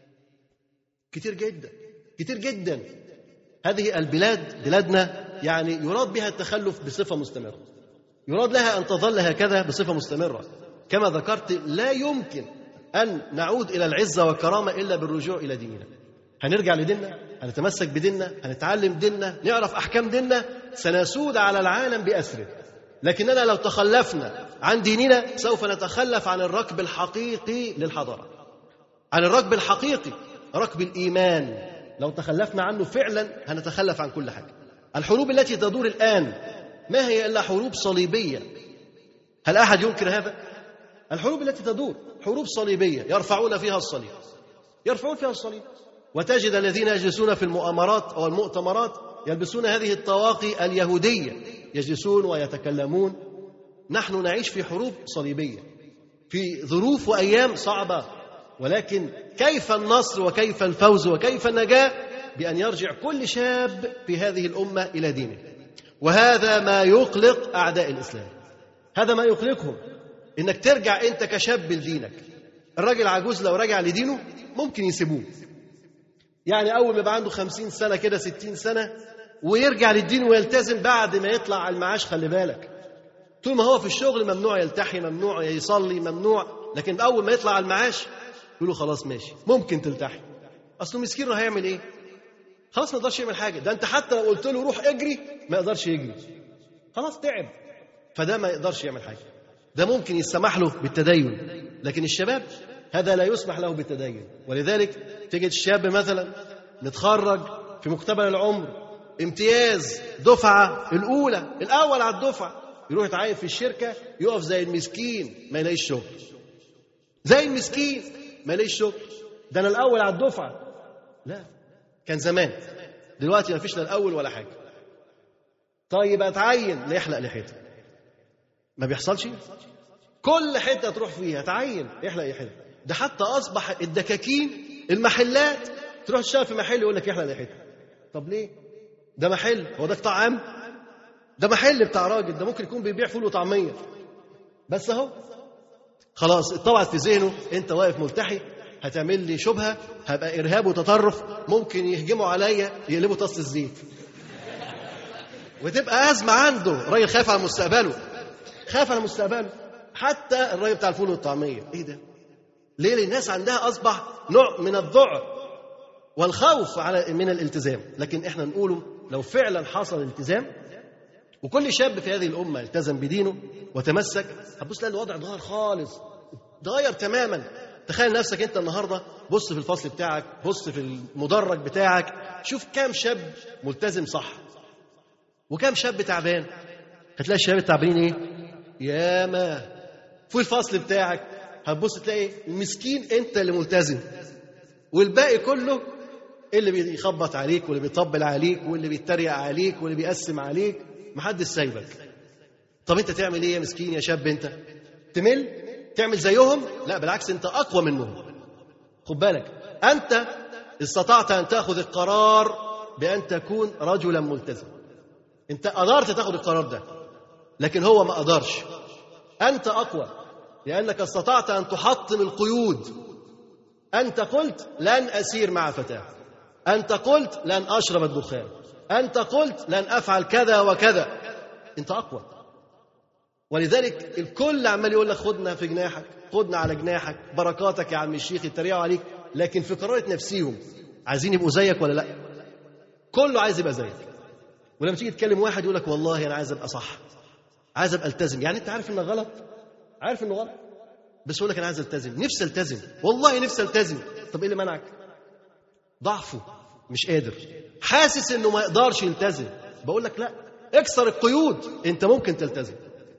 كتير جدا، كتير جدا. هذه البلاد بلادنا يعني يراد بها التخلف بصفة مستمرة، يراد لها أن تظل هكذا بصفة مستمرة. كما ذكرت لا يمكن أن نعود إلى العزة والكرامة إلا بالرجوع إلى ديننا. هنرجع لديننا، هنتمسك بديننا، هنتعلم ديننا، نعرف أحكام ديننا، سنسود على العالم بأسره. لكننا لو تخلفنا عن ديننا سوف نتخلف عن الركب الحقيقي للحضارة، عن الركب الحقيقي، ركب الإيمان. لو تخلفنا عنه فعلا هنتخلف عن كل حاجة. الحروب التي تدور الآن ما هي إلا حروب صليبية. هل أحد ينكر هذا؟ الحروب التي تدور حروب صليبية يرفعون فيها الصليب، يرفعون فيها الصليب. وتجد الذين يجلسون في المؤامرات أو المؤتمرات يلبسون هذه الطواقي اليهودية، يجلسون ويتكلمون. نحن نعيش في حروب صليبية، في ظروف وأيام صعبة، ولكن كيف النصر وكيف الفوز وكيف النجاة؟ بأن يرجع كل شاب في هذه الأمة إلى دينه. وهذا ما يقلق أعداء الإسلام، هذا ما يقلقهم، إنك ترجع أنت كشاب لدينك. الراجل عجوز لو رجع لدينه ممكن يسيبوه، يعني أول ما يبقى عنده خمسين سنة كده ستين سنة ويرجع للدين ويلتزم بعد ما يطلع على المعاش. خلي بالك، طول ما هو في الشغل ممنوع يلتحي، ممنوع يصلي، ممنوع. لكن أول ما يطلع على المعاش يقولوا خلاص ماشي ممكن تلتحي. أصله مسكين راح يعمل إيه؟ خلاص ما يقدرش يعمل حاجة. ده أنت حتى لو قلت له روح اجري ما يقدرش يجري، خلاص تعب. فده ما يقدرش يعمل حاجة. ده ممكن يسمح له بالتدين، لكن الشباب هذا لا يسمح له بالتدين. ولذلك تجد الشاب مثلا متخرج في مقتبل العمر، امتياز، دفعة الأولى، الأول على الدفعة، يروح يتعين في الشركة، يقف زي المسكين ما يلاقيش شغل، زي المسكين ما يلاقيش شغل. ده أنا الأول على الدفعة. لا، كان زمان، دلوقتي ما فيش لا الأول ولا حاجة. طيب أتعين، يحلق لحيته، ما بيحصلش. كل حتة تروح فيها تعين، يحلق لحيته. ده حتى أصبح الدكاكين المحلات تروح تشتغل في محل يقول لك يحلق لحيته. طب ليه؟ ده محل، هو ده قطاع عام؟ ده محل بتاع راجل، ده ممكن يكون بيبيع فول وطعمية بس. اهو خلاص اتطبعت في ذهنه انت واقف ملتحي، هتعمل لي شبهة، هبقى إرهاب وتطرف، ممكن يهجموا عليا يقلبوا طاسة الزيت، وتبقى أزمة عنده. راجل خايف على مستقبله، خايف على مستقبله. حتى الراجل بتاع الفول والطعمية، ايه ده؟ ليه؟ الناس عندها أصبح نوع من الذعر والخوف على من الالتزام. لكن احنا نقوله لو فعلا حصل التزام وكل شاب في هذه الأمة التزم بدينه وتمسك، هتبص تلاقي الوضع اتغير خالص، اتغير تماما. تخيل نفسك انت النهارده، بص في الفصل بتاعك، بص في المدرج بتاعك، شوف كام شاب ملتزم صح وكام شاب تعبان. هتلاقي الشباب التعبانين ايه؟ ياما. في الفصل بتاعك هتبص تلاقي المسكين انت اللي ملتزم، والباقي كله اللي بيخبط عليك واللي بيطبل عليك واللي بيتريق عليك واللي بيقسم عليك، محدش سايبك. طب انت تعمل ايه يا مسكين يا شاب؟ انت تمل تعمل زيهم؟ لا بالعكس، انت اقوى منهم. خد بالك، انت استطعت ان تاخذ القرار بان تكون رجلا ملتزم، انت قدرت تاخذ القرار ده، لكن هو ما قدرش. انت اقوى لانك استطعت ان تحطم القيود. انت قلت لن اسير مع فتاه، انت قلت لن اشرب الدخان، انت قلت لن افعل كذا وكذا. انت اقوى. ولذلك الكل عمال يقول لك خدنا في جناحك، خدنا على جناحك، بركاتك يا عم الشيخ، يتريقوا عليك. لكن في قرارة نفسيهم عايزين يبقوا زيك ولا لا؟ كله عايز يبقى زيك. ولما تيجي تكلم واحد يقول لك والله انا عايز ابقى صح، عايز ابقى التزم. يعني انت عارف انك غلط، عارف انه غلط، بس يقول لك انا عايز التزم، نفسي التزم، والله نفسي التزم. طب ايه اللي منعك؟ ضعفه، مش قادر، حاسس انه ما يقدرش يلتزم. بقول لك لا، اكسر القيود، انت ممكن تلتزم.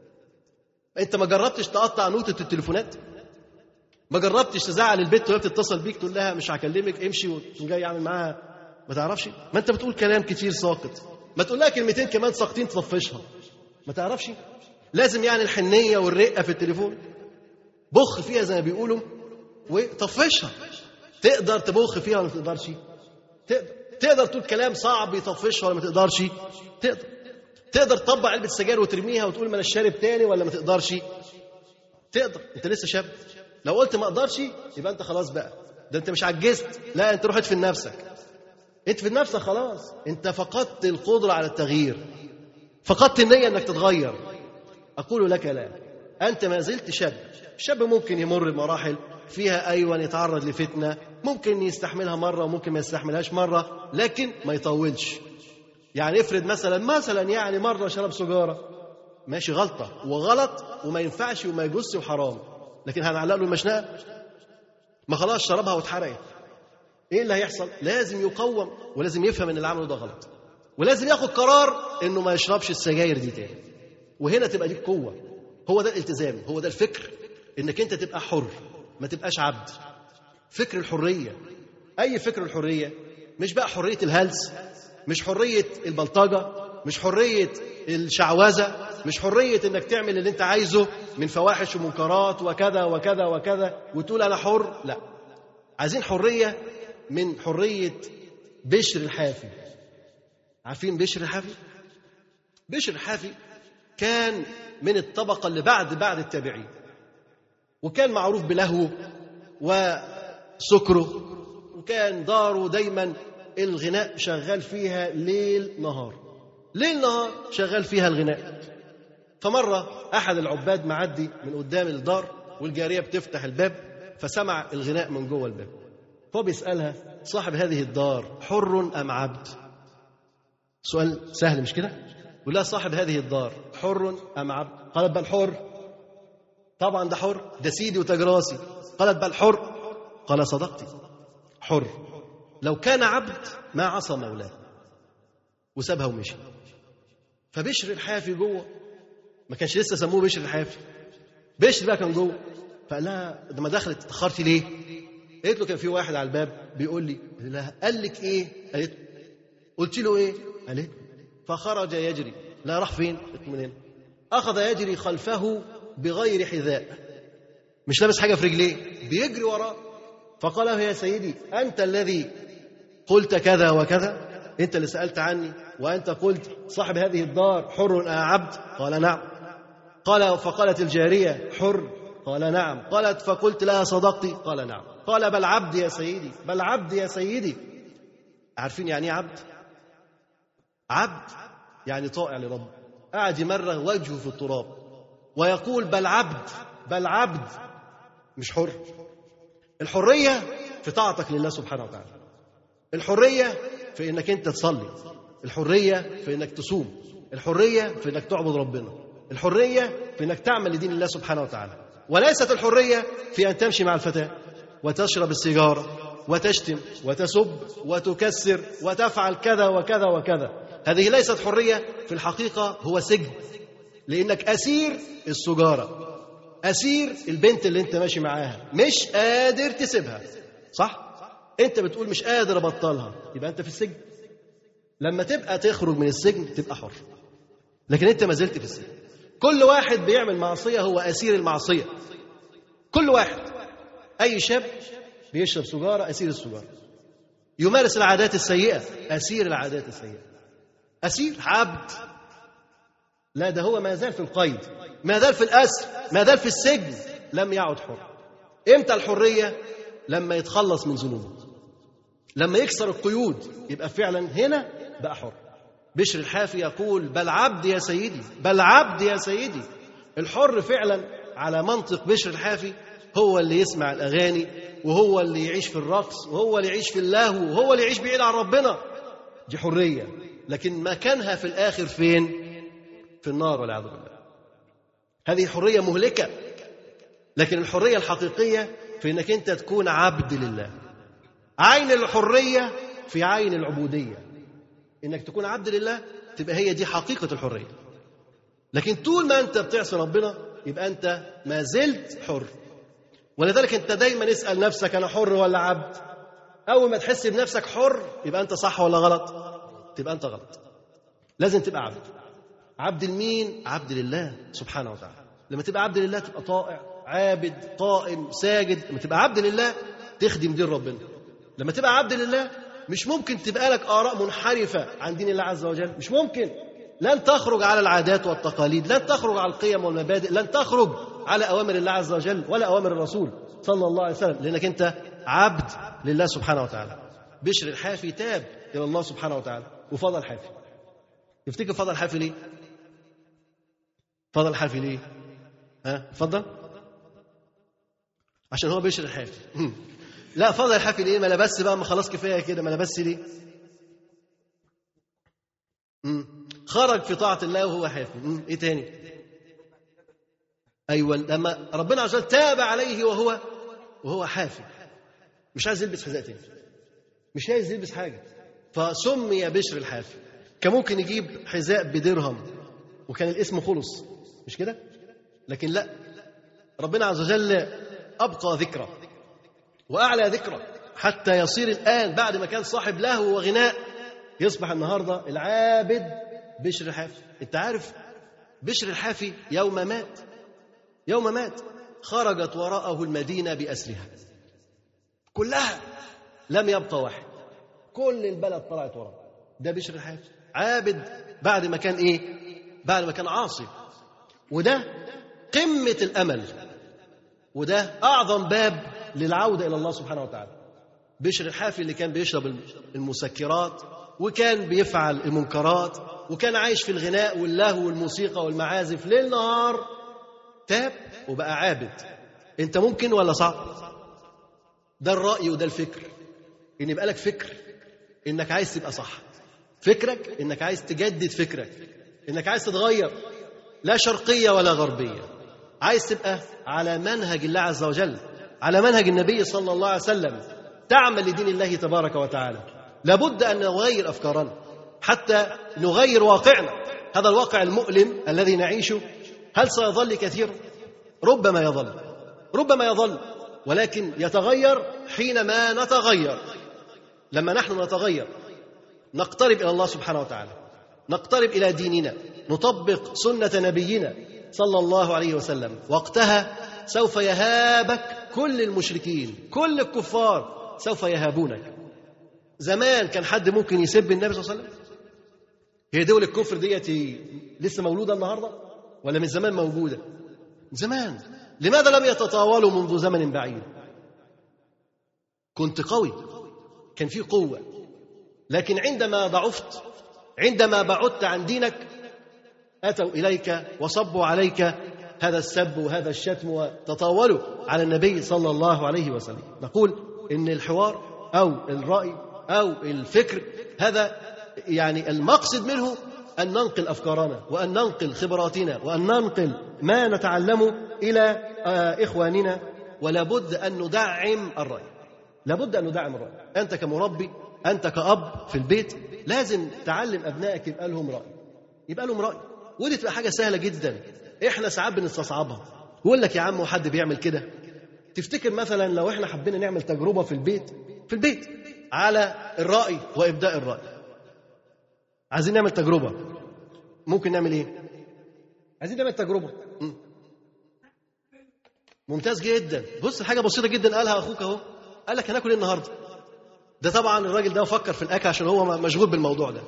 انت ما جربتش تقطع نوتة التليفونات؟ ما جربتش تزعل البت وهي بتتصل بيك تقول لها مش هكلمك امشي وتقوم جاي يعمل معاها؟ ما تعرفش؟ ما انت بتقول كلام كتير ساقط، ما تقول لها كلمتين كمان ساقطين تطفشها. ما تعرفش؟ لازم يعني الحنية والرقة في التليفون؟ بخ فيها زي ما بيقولوا وطفشها. تقدر تبخ فيها ولا ما تقدرش؟ تقدر. تقدر تقول كلام صعب يطفشها ولا ما تقدرش؟ تقدر. تقدر تطبق علبة سجاير وترميها وتقول ما انا شارب تاني ولا ما تقدرش؟ تقدر. انت لسه شاب. لو قلت ما اقدرش يبقى انت خلاص بقى، ده انت مش عجزت، لا انت روح ادفن نفسك. ادفن نفسك خلاص، انت فقدت القدرة على التغيير، فقدت النية انك تتغير. اقول لك لا، انت ما زلت شاب. الشاب ممكن يمر بمراحل فيها ايوه يتعرض لفتنة، ممكن يستحملها مرة وممكن ما يستحملهاش مرة، لكن ما يطولش. يعني افرض مثلا مثلا يعني مرة شرب سجارة، ماشي غلطة وغلط وما ينفعش وما يجوزش وحرام، لكن هنعلق له المشنقة؟ ما خلاص شربها واتحرقت. ايه اللي هيحصل؟ لازم يقوم ولازم يفهم ان اللي عمله ده غلط، ولازم ياخد قرار انه ما يشربش السجاير دي تاني. وهنا تبقى دي قوة. هو ده الالتزام، هو ده الفكر، انك انت تبقى حر ما تبقاش عبد. فكر الحرية. اي فكر الحرية؟ مش بقى حرية الهلس، مش حرية البلطجة، مش حرية الشعوذة، مش حرية انك تعمل اللي انت عايزه من فواحش ومنكرات وكذا وكذا وكذا وتقول انا حر. لا، عايزين حرية من حرية بشر الحافي. عارفين بشر الحافي؟ بشر الحافي كان من الطبقة اللي بعد بعد التابعين، وكان معروف بلهوه وسكره، وكان داره دايما الغناء شغال فيها ليل نهار، ليل نهار شغال فيها الغناء. فمرة أحد العباد معدي من قدام الدار والجارية بتفتح الباب، فسمع الغناء من جوه الباب، فهو بيسألها صاحب هذه الدار حر أم عبد؟ سؤال سهل مش كده؟ يقول لها صاحب هذه الدار حر أم عبد؟ قالت بل حر. طبعا ده حر، ده سيدي وتجراسي. قالت بل حر. قال صدقتي، حر. لو كان عبد ما عصى مولاه، وسابها ومشي. فبشر الحافي جوه، ما كانش لسه سموه بشر الحافي، بشر بقى كان جوه. فقال لها لما دخلت اتأخرتي ليه؟ قالت له كان في واحد على الباب بيقول لي. قال لها قال لك ايه؟ قالت له قلت له ايه؟ قالت فخرج يجري. لا راح فين؟ قلت من هنا. اخذ يجري خلفه بغير حذاء، مش لابس حاجه في رجليه، بيجري وراه. فقال له يا سيدي انت الذي قلت كذا وكذا، انت اللي سالت عني وانت قلت صاحب هذه الدار حر ام عبد؟ قال نعم. قال فقالت الجاريه حر؟ قال نعم. قالت فقلت لها صدقتي؟ قال نعم. قال بل عبد يا سيدي، بل عبد يا سيدي. عارفين يعني ايه عبد؟ عبد يعني طائع لرب، قاعد يمرغ وجهه في التراب ويقول بل عبد، بل عبد، مش حر. الحرية في طاعتك لله سبحانه وتعالى، الحرية في انك انت تصلي، الحرية في انك تصوم، الحرية في انك تعبد ربنا، الحرية في انك تعمل لدين الله سبحانه وتعالى. وليست الحرية في ان تمشي مع الفتاة وتشرب السيجارة وتشتم وتسب وتكسر وتفعل كذا وكذا وكذا. هذه ليست حرية، في الحقيقة هو سجن، لأنك أسير السجارة، أسير البنت اللي أنت ماشي معاها، مش قادر تسيبها. صح؟ أنت بتقول مش قادر أبطلها، يبقى أنت في السجن. لما تبقى تخرج من السجن تبقى حر، لكن أنت ما زلت في السجن. كل واحد بيعمل معصية هو أسير المعصية، كل واحد. أي شاب بيشرب سجارة أسير السجارة، يمارس العادات السيئة أسير العادات السيئة، أسير عبد. لا، ده هو ما زال في القيد، ما زال في الأسر، ما زال في السجن، لم يعد حر. إمتى الحرية؟ لما يتخلص من ذنوبه، لما يكسر القيود، يبقى فعلا هنا بقى حر. بشر الحافي يقول بل عبد يا سيدي، بل عبد يا سيدي. الحر فعلا على منطق بشر الحافي هو اللي يسمع الأغاني، وهو اللي يعيش في الرقص، وهو اللي يعيش في اللهو، وهو اللي يعيش بعيد عن ربنا. دي حرية، لكن مكانها في الآخر فين؟ في النار والعياذ بالله. هذه حرية مهلكة. لكن الحرية الحقيقية في انك انت تكون عبد لله. عين الحرية في عين العبودية، انك تكون عبد لله، تبقى هي دي حقيقة الحرية. لكن طول ما انت بتعصي ربنا يبقى انت ما زلت حر. ولذلك انت دايما اسأل نفسك انا حر ولا عبد؟ اول ما تحس بنفسك حر يبقى انت صح ولا غلط؟ تبقى انت غلط. لازم تبقى عبد. عبد المين؟ عبد لله سبحانه وتعالى. لما تبقى عبد لله تبقى طائع عابد قائم ساجد. لما تبقى عبد لله تخدم دين ربنا. لما تبقى عبد لله مش ممكن تبقى لك آراء منحرفة عن دين الله عز وجل، مش ممكن. لن تخرج على العادات والتقاليد، لن تخرج على القيم والمبادئ، لن تخرج على أوامر الله عز وجل ولا أوامر الرسول صلى الله عليه وسلم، لأنك أنت عبد لله سبحانه وتعالى. بشر الحافي تاب إلى الله سبحانه وتعالى. وفضل الحافي، يفتكر فضل الحافي ليه؟ فضل الحافي ليه؟ ها اتفضل. عشان هو بشر الحافي. لا، فضل الحافي ليه؟ ما لبس بقى، ما خلاص كفايه كده، ما لبس ليه؟ مم. خرج في طاعه الله وهو حافي. مم. ايه تاني؟ ايوه، لما ربنا عز وجل تاب عليه وهو وهو حافي، مش عايز يلبس حذاء تاني، مش عايز يلبس حاجه، فسمي بشر الحافي. كان ممكن يجيب حذاء بدرهم وكان الاسم خلص، مش كده؟ لكن لا، ربنا عز وجل أبقى ذكرى وأعلى ذكرى حتى يصير الآن بعد ما كان صاحب لهو وغناء يصبح النهاردة العابد بشر الحافي. أنت عارف بشر الحافي يوم مات يوم مات خرجت وراءه المدينة بأسرها كلها، لم يبقى واحد، كل البلد طلعت وراه. ده بشر الحافي عابد بعد ما كان إيه؟ بعد ما كان عاصي. وده قمة الأمل، وده أعظم باب للعودة إلى الله سبحانه وتعالى. بشر الحافي اللي كان بيشرب المسكرات وكان بيفعل المنكرات وكان عايش في الغناء واللهو والموسيقى والمعازف ليل نهار، تاب وبقى عابد. أنت ممكن ولا صعب؟ ده الرأي وده الفكر، إن يبقى لك فكر إنك عايز تبقى صح، فكرك إنك عايز تجدد فكرك، إنك عايز تتغير، لا شرقية ولا غربية، عايز تبقى على منهج الله عز وجل، على منهج النبي صلى الله عليه وسلم، تعمل لدين الله تبارك وتعالى. لابد أن نغير أفكارنا حتى نغير واقعنا. هذا الواقع المؤلم الذي نعيشه هل سيظل كثير؟ ربما يظل ربما يظل ولكن يتغير حينما نتغير. لما نحن نتغير نقترب إلى الله سبحانه وتعالى، نقترب إلى ديننا، نطبق سنة نبينا صلى الله عليه وسلم، وقتها سوف يهابك كل المشركين، كل الكفار سوف يهابونك. زمان كان حد ممكن يسب النبي صلى الله عليه وسلم؟ هي دول الكفر ديتي لسه مولودة النهاردة ولا من زمان موجودة؟ من زمان. لماذا لم يتطاولوا منذ زمن بعيد؟ كنت قوي، كان في قوة، لكن عندما ضعفت، عندما بعدت عن دينك، أتوا إليك وصبوا عليك هذا السب وهذا الشتم وتطاولوا على النبي صلى الله عليه وسلم. نقول إن الحوار أو الرأي أو الفكر هذا يعني المقصد منه أن ننقل أفكارنا وأن ننقل خبراتنا وأن ننقل ما نتعلمه إلى إخواننا، ولا بد أن ندعم الرأي، لابد أن ندعم الرأي. أنت كمربي، أنت كأب في البيت لازم تعلم أبنائك يبقى لهم رأي، يبقى لهم رأي، ودي تبقى حاجة سهلة جدا. إحنا ساعات بنستصعبها، يقول لك يا عم وحد بيعمل كده. تفتكر مثلا لو إحنا حبينا نعمل تجربة في البيت في البيت على الرأي وإبداء الرأي، عايزين نعمل تجربة، ممكن نعمل إيه؟ عايزين نعمل تجربة. م. ممتاز جدا. بص، حاجة بسيطة جدا قالها أخوك أهو، قال لك هناكل إيه النهاردة؟ ده طبعا الراجل ده فكر في الأكل عشان هو مشغول بالموضوع ده.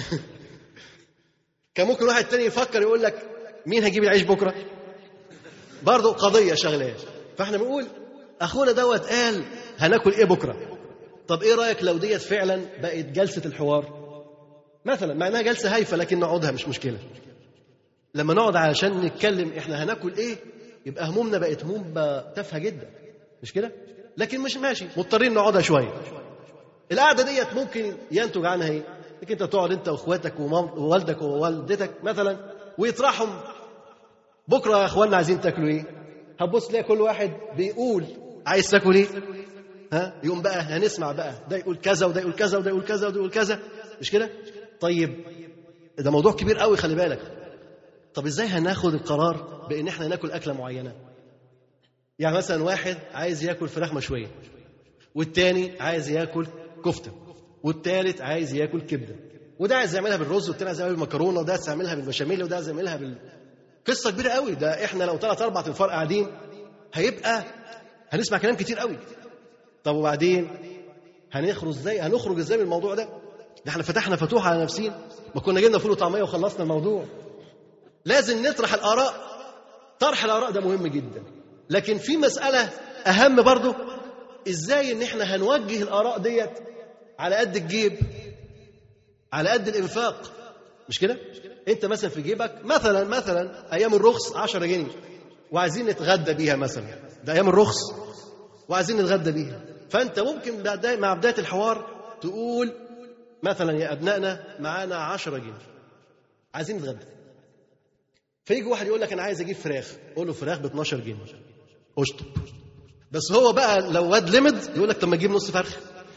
كان ممكن واحد تاني يفكر يقول لك مين هيجيب العيش بكرة؟ برضه قضية شغلة. فاحنا بنقول أخونا دوت قال هناكل إيه بكرة؟ طب إيه رأيك لو ديت فعلا بقت جلسة الحوار مثلا، مع إنها جلسة هايفة لكن نقعدها مش مشكلة. لما نقعد علشان نتكلم إحنا هناكل إيه، يبقى همومنا بقت هموم تافهة جدا، مش كده؟ لكن مش ماشي، مضطرين نقعدها شوية. القعدة ديت ممكن ينتج عنها إيه؟ إنك أنت تقعد أنت وأخواتك ووالدك ووالدتك مثلا ويطرحهم بكرة يا أخواننا عايزين تاكلوا إيه؟ هتبص تلاقي كل واحد بيقول عايز تاكل إيه؟ ها؟ يقوم بقى هنسمع بقى ده يقول كذا وده يقول كذا وده يقول كذا وده يقول كذا، مش كده؟ طيب ده موضوع كبير قوي، خلي بالك. طب إزاي هناخد القرار بإن إحنا ناكل أكلة معينة؟ يعني مثلا واحد عايز ياكل فراخ مشوية، والتاني عايز ياكل كفتة، والتالت عايز ياكل كبدة، وده عايز يعملها بالرز، والتاني عايز يعملها بالمكرونه، وده عايز يعملها بالبشاميل، وده عايز يعملها بال قصه كبيره قوي. ده احنا لو ثلاث اربع انفار قاعدين هيبقى هنسمع كلام كتير قوي. طب وبعدين هنخرج ازاي؟ هنخرج ازاي من الموضوع ده؟ ده احنا فتحنا فتوح على نفسينا، ما كنا جبنا فول وطعميه وخلصنا الموضوع. لازم نطرح الاراء. طرح الاراء ده مهم جدا، لكن في مساله اهم برضه، ازاي ان احنا هنوجه الاراء ديت على قد الجيب، على قد الانفاق. مش كده؟ انت مثلا في جيبك مثلا مثلا ايام الرخص عشرة جنيه وعايزين نتغدى بيها مثلا، ده ايام الرخص وعايزين نتغدى بيها، فانت ممكن مع بدايه الحوار تقول مثلا يا ابنائنا معانا عشرة جنيه عايزين نتغدى. فيجي واحد يقول لك انا عايز اجيب فراخ، قول له فراخ ب اتناشر جنيه، اشطب. بس هو بقى لو واد لمد يقول لك طب ما اجيب نص فرخ.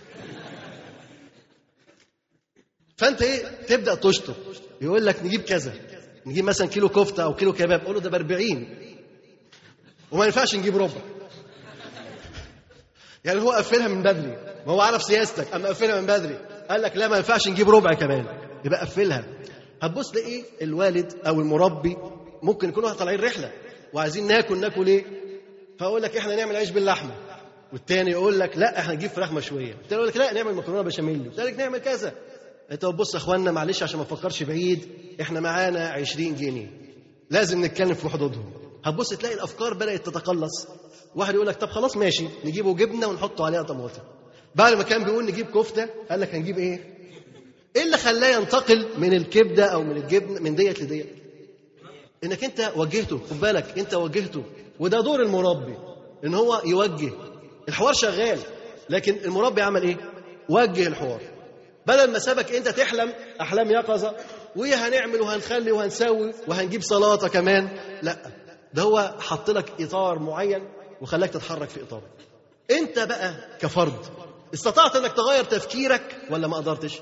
فانت ايه تبدا تشطب، يقول لك نجيب كذا، نجيب مثلا كيلو كفته او كيلو كباب، قول له ده ب أربعين وما ينفعش نجيب ربع. يعني هو قفلها من بدري، ما هو عارف سياستك، اما قفلها من بدري قال لك لا ما ينفعش نجيب ربع كمان، يبقى قفلها. هتبص لايه الوالد او المربي ممكن يكونوا طالعين رحله وعايزين ناكل ناكل ايه، فاقول لك احنا نعمل عيش باللحمه، والتاني يقول لك لا احنا نجيب فراخ مشويه، والتاني يقول لك لا نعمل مكرونه بشاميل، والتالت نعمل كذا. انت بص يا اخوانا معلش عشان ما نفكرش بعيد، احنا معانا عشرين جنيه لازم نتكلم في حدودهم. هتبص تلاقي الافكار بدات تتقلص. واحد يقول لك طب خلاص ماشي نجيبه جبنه ونحطه عليها طماطم، بعد ما كان بيقول نجيب كفته قال لك هنجيب ايه؟ ايه اللي خلاه ينتقل من الكبده او من الجبن من ديت لديت؟ انك انت وجهته. خد بالك انت وجهته، وده دور المربي ان هو يوجه. الحوار شغال لكن المربي عمل ايه؟ وجه الحوار، بدل ما سابك انت تحلم احلام يقظه وهنعمل وهنخلي وهنسوي وهنجيب سلطه كمان. لا، ده هو حط لك اطار معين وخلاك تتحرك في اطاره. انت بقى كفرد استطعت انك تغير تفكيرك ولا ما قدرتش؟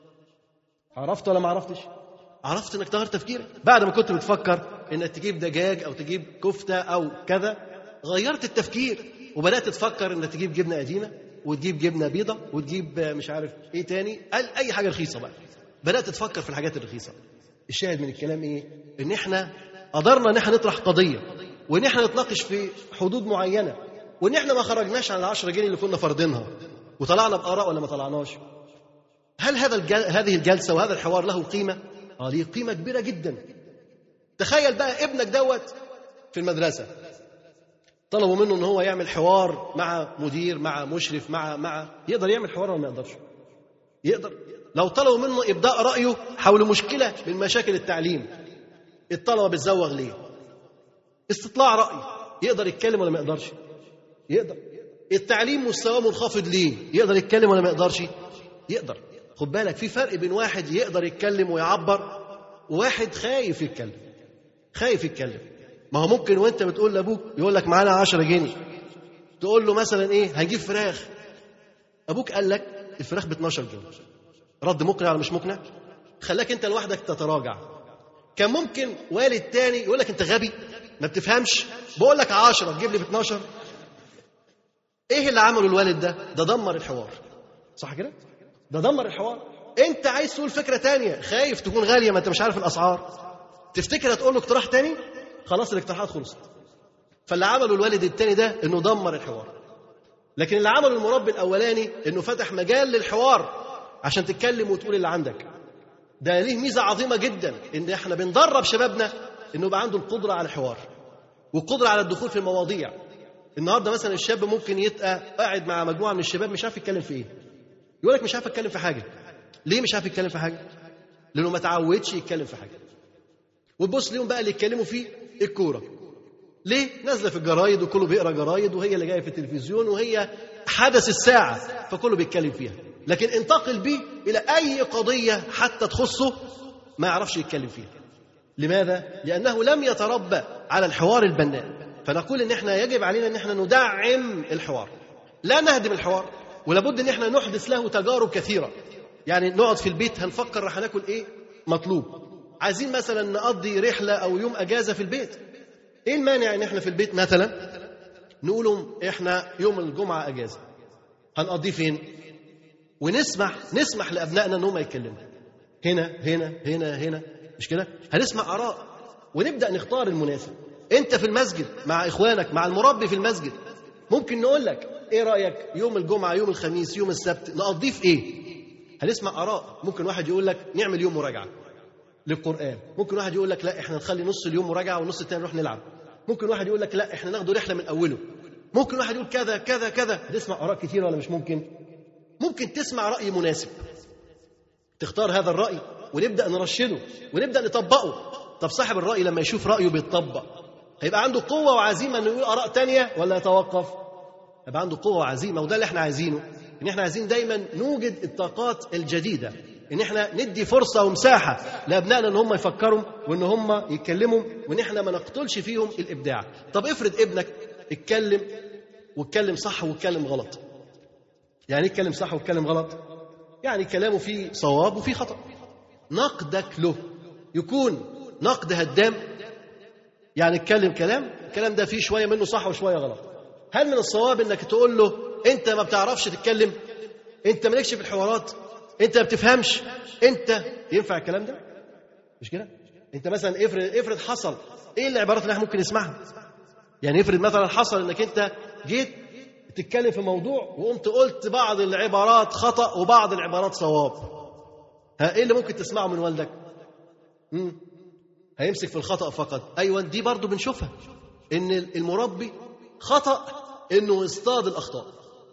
عرفت ولا ما عرفتش؟ عرفت انك تغير تفكيرك بعد ما كنت بتفكر انك تجيب دجاج او تجيب كفته او كذا، غيرت التفكير وبدات تفكر انك تجيب جبنه قديمه وتجيب جبنه بيضه وتجيب مش عارف ايه تاني، قال اي حاجه رخيصه بقى، بدات تفكر في الحاجات الرخيصه. الشاهد من الكلام ايه؟ ان احنا قدرنا ان احنا نطرح قضيه، وان احنا نتناقش في حدود معينه، وان احنا ما خرجناش عن العشرة جنيه اللي كنا فرضينها وطلعنا باراء ولا ما طلعناش. هل هذا الجل... هذه الجلسه وهذا الحوار له قيمه؟ اه ليه قيمه كبيره جدا. تخيل بقى ابنك دوت في المدرسه طلبوا منه ان هو يعمل حوار مع مدير مع مشرف مع مع يقدر يعمل حوار ولا ما يقدرش؟ يقدر. لو طلبوا منه ابداء رايه حول مشكله من مشاكل التعليم، الطلبه بتزوغ ليه؟ استطلاع راي، يقدر يتكلم ولا ما يقدرش؟ يقدر. التعليم مستواه منخفض ليه؟ يقدر يتكلم ولا ما يقدرش؟ يقدر. خد بالك في فرق بين واحد يقدر يتكلم ويعبر وواحد خايف يتكلم. خايف يتكلم. ما هو ممكن وانت بتقول لابوك يقول لك معانا عشرة جنيه، تقول له مثلا ايه هنجيب فراخ، ابوك قال لك الفراخ ب اتناشر جنيه، رد مقنع ولا مش مقنع؟ خلاك انت لوحدك تتراجع. كان ممكن والد تاني يقول لك انت غبي ما بتفهمش، بقول لك عشرة تجيب لي ب اتناشر. ايه اللي عمله الوالد ده؟ ده دمر الحوار. صح كده؟ ده دمر الحوار. انت عايز تقول فكره تانية، خايف تكون غاليه ما انت مش عارف الاسعار، تفتكر هتقول له اقتراح تاني، خلاص الاقتراحات خلصت. فاللي عمله الوالد التاني ده انه دمر الحوار. لكن اللي عمله المربي الاولاني انه فتح مجال للحوار عشان تتكلم وتقول اللي عندك. ده ليه ميزه عظيمه جدا، ان احنا بندرب شبابنا انه يبقى عنده القدره على الحوار والقدره على الدخول في المواضيع. النهارده مثلا الشاب ممكن يبقى قاعد مع مجموعه من الشباب مش عارف يتكلم في ايه، يقول لك مش عارف اتكلم في حاجه. ليه مش عارف يتكلم في حاجه؟ لانه ما تعودش يتكلم في حاجه. وتبص ليهم بقى اللي يتكلموا فيه الكوره. ليه؟ نازله في الجرايد وكله بيقرا جرايد، وهي اللي جايه في التلفزيون، وهي حدث الساعه فكله بيتكلم فيها. لكن انتقل بيه الى اي قضيه حتى تخصه ما يعرفش يتكلم فيها. لماذا؟ لانه لم يتربى على الحوار البناء. فنقول ان احنا يجب علينا ان احنا ندعم الحوار، لا نهدم الحوار، ولابد ان احنا نحدث له تجارب كثيره. يعني نقعد في البيت هنفكر رح ناكل ايه؟ مطلوب. عايزين مثلا نقضي رحله او يوم اجازه في البيت، ايه المانع ان احنا في البيت مثلا نقولهم احنا يوم الجمعه اجازه هنقضيه فين؟ ونسمح نسمح لابنائنا ان هم يتكلموا. هنا هنا هنا هنا، مش كده؟ هنسمع آراء ونبدأ نختار المناسب. أنت في المسجد مع إخوانك مع المربي في المسجد، ممكن نقول لك إيه رأيك يوم الجمعة يوم الخميس يوم السبت نقضيه في إيه؟ هنسمع آراء. ممكن واحد يقول لك نعمل يوم مراجعة للقرآن، ممكن واحد يقول لك لا إحنا نخلي نص اليوم مراجعة والنص التاني نروح نلعب، ممكن واحد يقول لك لا إحنا ناخده رحلة من أوله، ممكن واحد يقول كذا كذا كذا. هتسمع آراء كتير ولا مش ممكن؟ ممكن تسمع رأي مناسب، تختار هذا الرأي ونبدأ نرشده ونبدأ نطبقه. طب صاحب الرأي لما يشوف رأيه بيتطبق هيبقى عنده قوة وعزيمة إنه يقول آراء تانية ولا يتوقف؟ هيبقى عنده قوة وعزيمة، وده اللي احنا عايزينه. إن احنا عايزين دايما نوجد الطاقات الجديدة، إن احنا ندي فرصة ومساحة لأبنائنا إن هم يفكروا وإن هم يتكلموا، وإن احنا ما نقتلش فيهم الإبداع. طب افرض ابنك اتكلم واتكلم صح واتكلم غلط. يعني اتكلم صح واتكلم غلط، يعني كلامه فيه صواب وفيه خطأ. نقدك له يكون نقد هدام، يعني اتكلم كلام الكلام ده فيه شوية منه صح وشوية غلط. هل من الصواب انك تقول له انت ما بتعرفش تتكلم، انت مالكش في الحوارات، انت ما بتفهمش، انت ينفع الكلام ده؟ مش كده؟ انت مثلا افرض افرض حصل ايه العبارات اللي احنا ممكن نسمعها؟ يعني افرض مثلا حصل انك انت جيت تتكلم في موضوع وقمت قلت بعض العبارات خطأ وبعض العبارات صواب. ها ايه اللي ممكن تسمعه من والدك؟ امم هيمسك في الخطأ فقط. ايوه دي برضو بنشوفها، ان المربي خطأ انه يصطاد الاخطاء،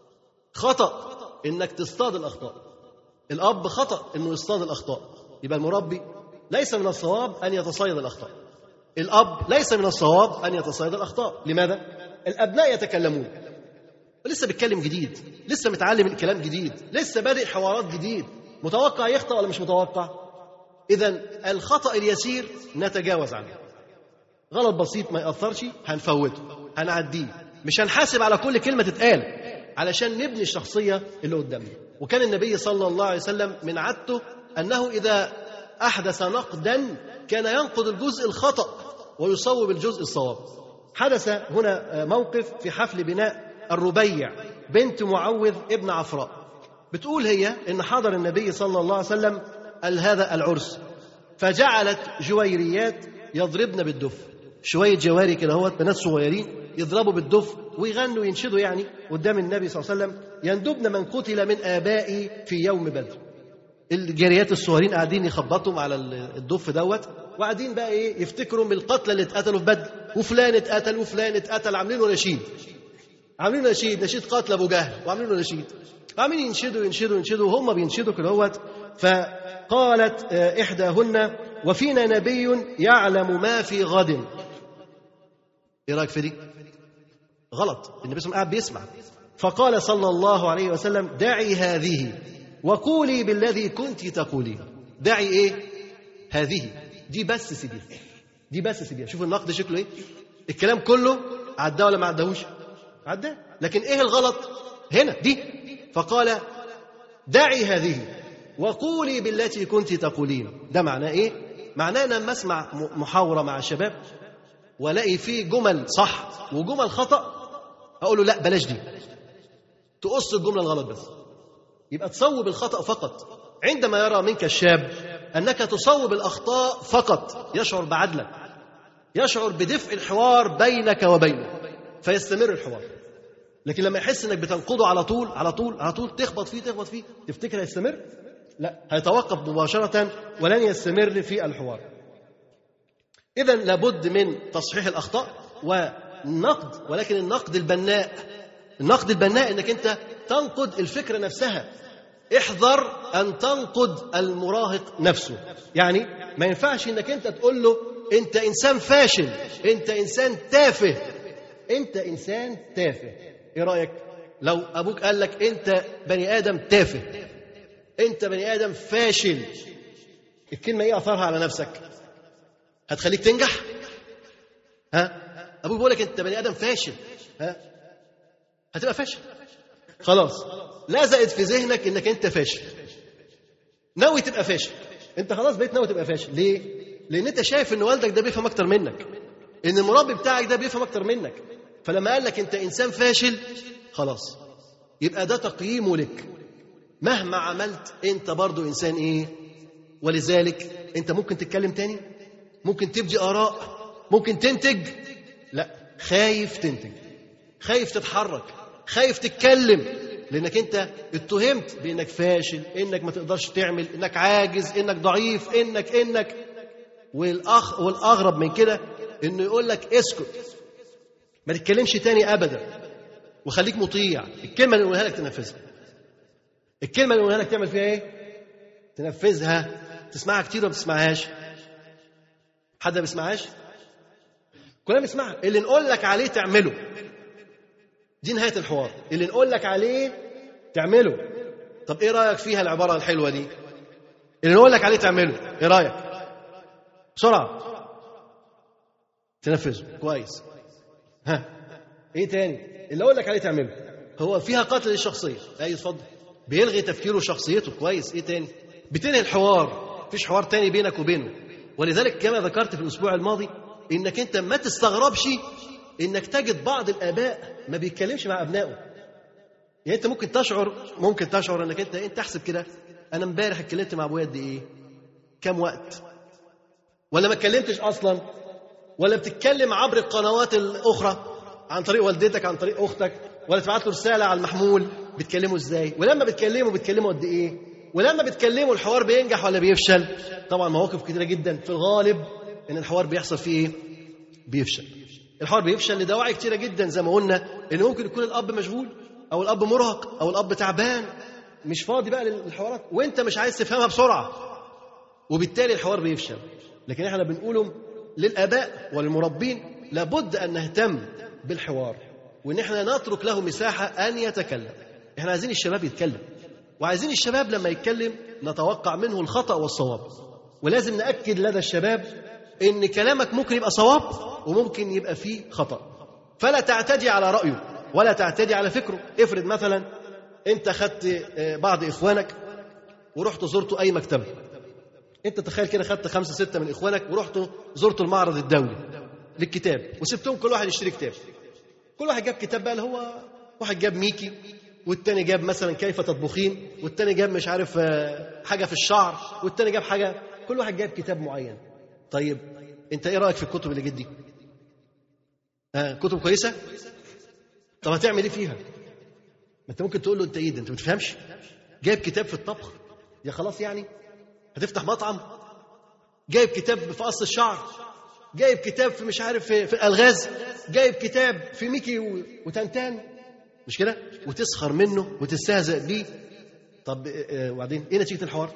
خطأ انك تصطاد الاخطاء. الاب خطأ انه يصطاد الاخطاء. يبقى المربي ليس من الصواب ان يتصيد الاخطاء، الاب ليس من الصواب ان يتصيد الاخطاء. لماذا؟ الابناء يتكلمون، لسه بيتكلم جديد، لسه متعلم الكلام جديد، لسه بادئ حوارات جديد، متوقع يخطأ ولا مش متوقع؟ إذن الخطأ اليسير نتجاوز عنه، غلط بسيط ما يأثرش هنفوته هنعديه، مش هنحاسب على كل كلمة تتقال علشان نبني الشخصية اللي قدامنا. وكان النبي صلى الله عليه وسلم من عادته أنه إذا أحدث نقدا كان ينقد الجزء الخطأ ويصوب الجزء الصواب. حدث هنا موقف في حفل بناء الربيع بنت معوذ ابن عفراء. بتقول هي إن حضر النبي صلى الله عليه وسلم هذا العرس، فجعلت جويريات يضربن بالدف، شوية جواري كده هو بنات صغيرين يضربوا بالدف ويغنوا ينشدوا يعني قدام النبي صلى الله عليه وسلم: يندبن من قتل من آبائي في يوم بدر. الجاريات الصغيرين قاعدين يخبطوا على الدف دوت، وقاعدين بقى ايه يفتكروا بالقتلى اللي اتقتلوا في بدر، وفلان اتقتل وفلان اتقتل، عاملينه نشيد، عاملين نشيد نشيد قتل ابو جهل، وعاملين نشيد، عاملين ينشدوا ينشدوا ينشدوا وهم بينشدوا كده هوت. فقالت احداهن: وفينا نبي يعلم ما في غد. ايه رايك في دي؟ غلط، النبي صلى الله عليه وسلم قاعد بيسمع. فقال صلى الله عليه وسلم: دعي هذه وقولي بالذي كنت تقولين. دعي ايه؟ هذه، دي بس سيبيها، دي بس سيبيها. شوف النقد شكله ايه، الكلام كله عداه ولا ما عداهوش؟ عداه. لكن ايه الغلط هنا؟ دي. فقال: دعي هذه وقولي بالتي كنت تقولين. ده معناه ايه؟ معناه أنا لما اسمع محاورة مع الشباب والاقي فيه جمل صح وجمل خطأ اقول له لا بلاش دي، تقص الجملة الغلط بس، يبقى تصوب الخطأ فقط. عندما يرى منك الشاب أنك تصوب الأخطاء فقط يشعر بعدلك، يشعر بدفء الحوار بينك وبينه فيستمر الحوار. لكن لما يحس أنك بتنقضه على طول على طول على طول تخبط فيه تخبط فيه تفتكر هيستمر؟ لا، هيتوقف مباشرة ولن يستمر في الحوار. إذن لابد من تصحيح الأخطاء والنقد، ولكن النقد البناء. النقد البناء أنك أنت تنقد الفكرة نفسها. احذر أن تنقد المراهق نفسه. يعني ما ينفعش أنك أنت تقول له أنت إنسان فاشل، أنت إنسان تافه، أنت إنسان تافه. إيه رأيك لو أبوك قال لك أنت بني آدم تافه، أنت بني آدم فاشل؟ الكلمة إيه أثرها على نفسك؟ هتخليك تنجح؟ ها؟ أبوك بيقول لك أنت بني آدم فاشل، ها؟ هتبقى فاشل خلاص، لزقت في ذهنك انك انت فاشل، ناوي تبقى فاشل، انت خلاص بقيت ناوي تبقى فاشل. ليه؟ لان انت شايف ان والدك ده بيفهم اكتر منك، ان المربي بتاعك ده بيفهم اكتر منك، فلما قال لك انت انسان فاشل خلاص يبقى ده تقييمه لك. مهما عملت انت برضو انسان ايه؟ ولذلك أنت ممكن تتكلم تاني، ممكن تبدي آراء، ممكن تنتج. لا، خايف تنتج، خايف تتحرك، خايف تتكلم، لأنك أنت اتهمت بأنك فاشل، إنك ما تقدرش تعمل، إنك عاجز، إنك ضعيف، إنك إنك والأخ والأغرب من كده إنه يقول لك اسكت، ما تتكلمش تاني أبدا، وخليك مطيع. الكلمة اللي نقولها لك تنفذها، الكلمة اللي نقولها لك تعمل فيها إيه؟ تنفذها. تسمعها كتير وما بتسمعهاش؟ حد ما بيسمعهاش؟ كلنا بنسمعها. اللي نقول لك عليه تعمله، دي نهاية الحوار. اللي نقول لك عليه تعمله. طب إيه رأيك فيها العبارة الحلوة دي؟ اللي نقول لك عليه تعمله، إيه رأيك؟ بسرعة تنفذه كويس. ها إيه تاني؟ اللي أقول لك عليه تعمله. هو فيها قتل للشخصية. أي اتفضل. بيلغي تفكيره وشخصيته. كويس. إيه تاني؟ بتنهي الحوار، مفيش حوار تاني بينك وبينه. ولذلك كما ذكرت في الأسبوع الماضي إنك أنت ما تستغربش إنك تجد بعض الآباء ما بيتكلمش مع أبنائه. يعني أنت ممكن تشعر ممكن تشعر إنك أنت أنت تحسب كده، أنا امبارح اتكلمت مع أبويا قد إيه؟ كم وقت؟ ولا ما اتكلمتش أصلا؟ ولا بتتكلم عبر القنوات الأخرى عن طريق والدتك، عن طريق أختك، ولا تبعت له رسالة على المحمول؟ بتكلموا إزاي؟ ولما بتكلموا بتكلموا قد إيه؟ ولما بتكلموا الحوار بينجح ولا بيفشل؟ طبعا مواقف كتيرة جدا في الغالب إن الحوار بيحصل فيه إيه؟ بيفشل. الحوار بيفشل لدواعي كتيرة جدا، زي ما قلنا إن ممكن يكون الأب مشغول، أو الأب مرهق، أو الأب تعبان مش فاضي بقى للحوارات، وأنت مش عايز تفهمها بسرعة، وبالتالي الحوار بيفشل. لكن احنا بنقوله للآباء والمربين لابد أن نهتم بالحوار، وإن احنا نترك له مساحة أن يتكلم. احنا عايزين الشباب يتكلم، وعايزين الشباب لما يتكلم نتوقع منه الخطأ والصواب، ولازم نأكد لدى الشباب إن كلامك ممكن يبقى صواب وممكن يبقى فيه خطأ، فلا تعتدي على رأيه ولا تعتدي على فكره. افرض مثلا أنت خدت بعض إخوانك ورحت زرتوا أي مكتبة، أنت تخيل كده خدت خمسة ستة من إخوانك ورحتوا زرتوا المعرض الدولي للكتاب، وسبتهم كل واحد يشتري كتاب. كل واحد جاب كتاب بقى، اللي هو واحد جاب ميكي، والتاني جاب مثلا كيف تطبخين، والتاني جاب مش عارف حاجة في الشعر، والتاني جاب حاجة، كل واحد جاب كتاب معين. طيب انت ايه رأيك في الكتب اللي جت دي؟ آه كتب كويسة؟ طب هتعمل ايه فيها؟ ما انت ممكن تقول له انت ايه ده، انت ما بتفهمش؟ جايب كتاب في الطبخ، يا خلاص يعني هتفتح مطعم؟ جايب كتاب في قص الشعر، جايب كتاب في مش عارف في, في الالغاز، جايب كتاب في ميكي وتنتان، مش كده؟ وتسخر منه وتستهزئ بيه. طب آه وبعدين ايه نتيجة الحوار؟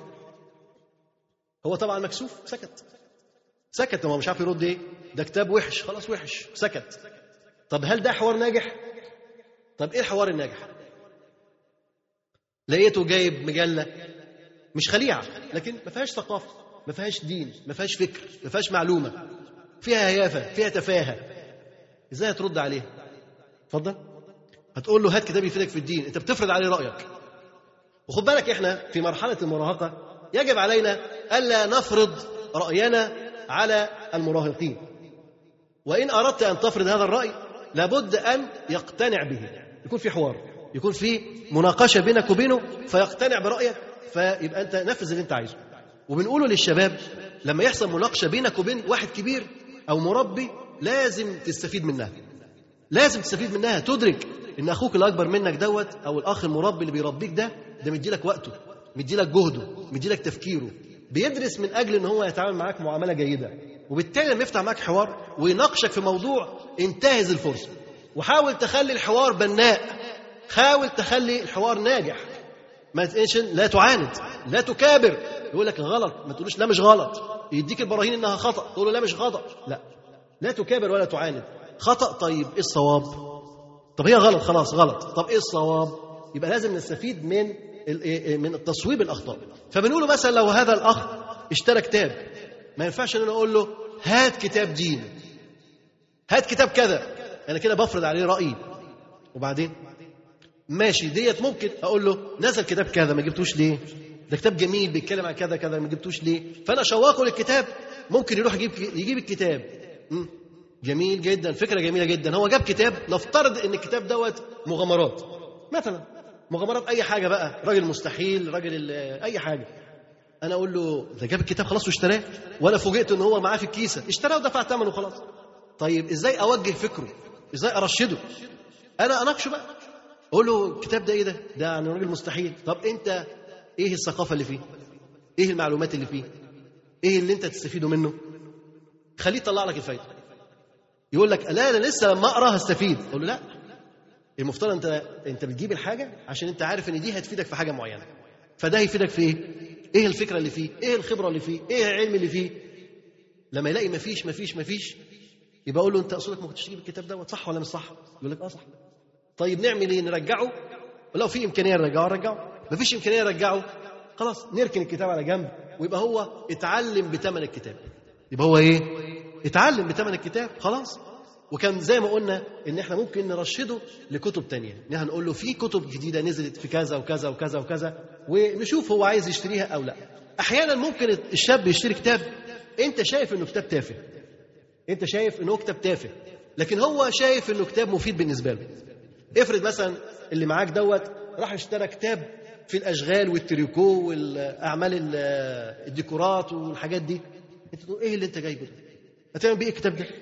هو طبعا مكسوف، سكت سكت، هو مش عارف يرد ايه، ده كتاب وحش، خلاص وحش، سكت. طب هل ده حوار ناجح؟ طب ايه الحوار الناجح؟ لقيته جايب مجلة مش خليعة، لكن ما فيهاش ثقافة، ما فيهاش دين، ما فيهاش فكر، ما فيهاش معلومة، فيها هيافة، فيها تفاهة. ازاي هترد عليه؟ اتفضل. هتقول له هات كتاب يفيدك في الدين، انت بتفرض عليه رأيك. وخد بالك احنا في مرحلة المراهقة يجب علينا ألا نفرض رأينا على المراهقين، وإن أردت أن تفرض هذا الرأي لابد أن يقتنع به، يكون في حوار، يكون في مناقشة بينك وبينه فيقتنع برأيك، فيبقى أنت نفذ اللي أنت عايزه. وبنقوله للشباب لما يحصل مناقشة بينك وبين واحد كبير أو مربي لازم تستفيد منها، لازم تستفيد منها، تدرك إن أخوك الأكبر منك دوت أو الأخ المربي اللي بيربيك ده ده مديلك وقته، مديلك جهده، مديلك تفكيره، بيدرس من أجل إن هو يتعامل معاك معاملة جيدة. وبالتالي لما يفتح معاك حوار ويناقشك في موضوع انتهز الفرصة وحاول تخلي الحوار بناء، حاول تخلي الحوار ناجح. ما تقولش لا تعاند، لا تكابر، يقول لك غلط ما تقولوش لا مش غلط، يديك البراهين انها خطأ تقول له لا مش خطأ، لا لا تكابر ولا تعاند. خطأ، طيب ايه الصواب؟ طب هي غلط، خلاص غلط، طب ايه الصواب؟ يبقى لازم نستفيد من من التصويب الأخطاء. فبنقوله مثلا لو هذا الأخ اشترى كتاب، ما ينفعش ان انا اقول له هات كتاب دين، هات كتاب كذا، انا كده بفرض عليه رأيي. وبعدين ماشي ديت ممكن اقول له نزل كتاب كذا ما جبتوش ليه؟ ده كتاب جميل بيتكلم عن كذا كذا ما جبتوش ليه؟ فانا اشوقه للكتاب، ممكن يروح يجيب يجيب الكتاب. م? جميل جدا، فكرة جميلة جدا. هو جاب كتاب، نفترض ان الكتاب دوت مغامرات مثلا، مغامرات اي حاجة بقى، راجل مستحيل، راجل اي حاجة. انا اقول له ده جاب الكتاب خلاص واشتراه، وانا فوجئت ان هو معاه في الكيسه، اشتراه ودفع ثمنه خلاص. طيب ازاي اوجه فكره؟ ازاي ارشده؟ انا اناقشه بقى، اقول له الكتاب ده ايه ده؟ ده يعني راجل مستحيل. طب انت ايه الثقافه اللي فيه؟ ايه المعلومات اللي فيه؟ ايه اللي انت تستفيده منه؟ خليه يطلع لك الفايده. يقول لك لا انا لسه لما اقرا هستفيد. اقول له لا، المفترض انت انت بتجيب الحاجه عشان انت عارف ان دي هتفيدك في حاجه معينه، فده هيفيدك في ايه؟ ايه الفكره اللي فيه؟ ايه الخبره اللي فيه؟ ايه العلم اللي فيه؟ لما يلاقي مفيش مفيش مفيش يبقى اقول له انت اصلك ما كنتش تجيب الكتاب دوت، صح ولا مش صح؟ يقول لك اه صح. طيب نعمل ايه؟ نرجعه؟ ولو في امكانيه نرجعه نرجعه، مفيش امكانيه نرجعه خلاص نركن الكتاب على جنب، ويبقى هو اتعلم بثمن الكتاب. يبقى هو ايه؟ اتعلم بثمن الكتاب خلاص. وكان زي ما قلنا ان احنا ممكن نرشده لكتب تانية، ان احنا نقول له في كتب جديده نزلت في كذا وكذا وكذا وكذا، ونشوف هو عايز يشتريها او لا. احيانا ممكن الشاب يشتري كتاب انت شايف انه كتاب تافه، انت شايف انه كتاب تافه، لكن هو شايف انه كتاب مفيد بالنسبه له. افرض مثلا اللي معاك دوت راح اشترى كتاب في الاشغال والتريكو والاعمال الديكورات والحاجات دي، انت تقول ايه اللي انت جايبه ده؟ هتعمل بيه الكتاب ده؟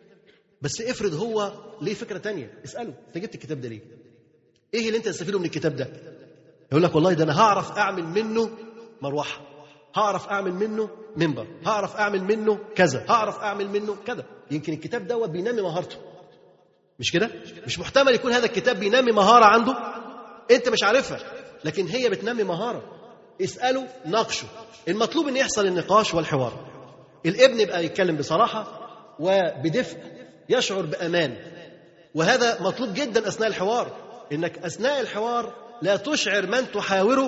بس افرض هو ليه فكره تانية، اساله انت جبت الكتاب ده ليه؟ ايه اللي انت تستفيده من الكتاب ده؟ يقول لك والله ده انا هعرف اعمل منه مروحه، هعرف اعمل منه منبر، هعرف اعمل منه كذا، هعرف اعمل منه كذا. يمكن الكتاب دوت بينمي مهارته، مش كده؟ مش محتمل يكون هذا الكتاب بينمي مهاره عنده انت مش عارفها، لكن هي بتنمي مهاره. اساله، ناقشه. المطلوب ان يحصل النقاش والحوار. الابن يبقى يتكلم بصراحه وبدفء، يشعر بامان، وهذا مطلوب جدا اثناء الحوار. انك اثناء الحوار لا تشعر من تحاوره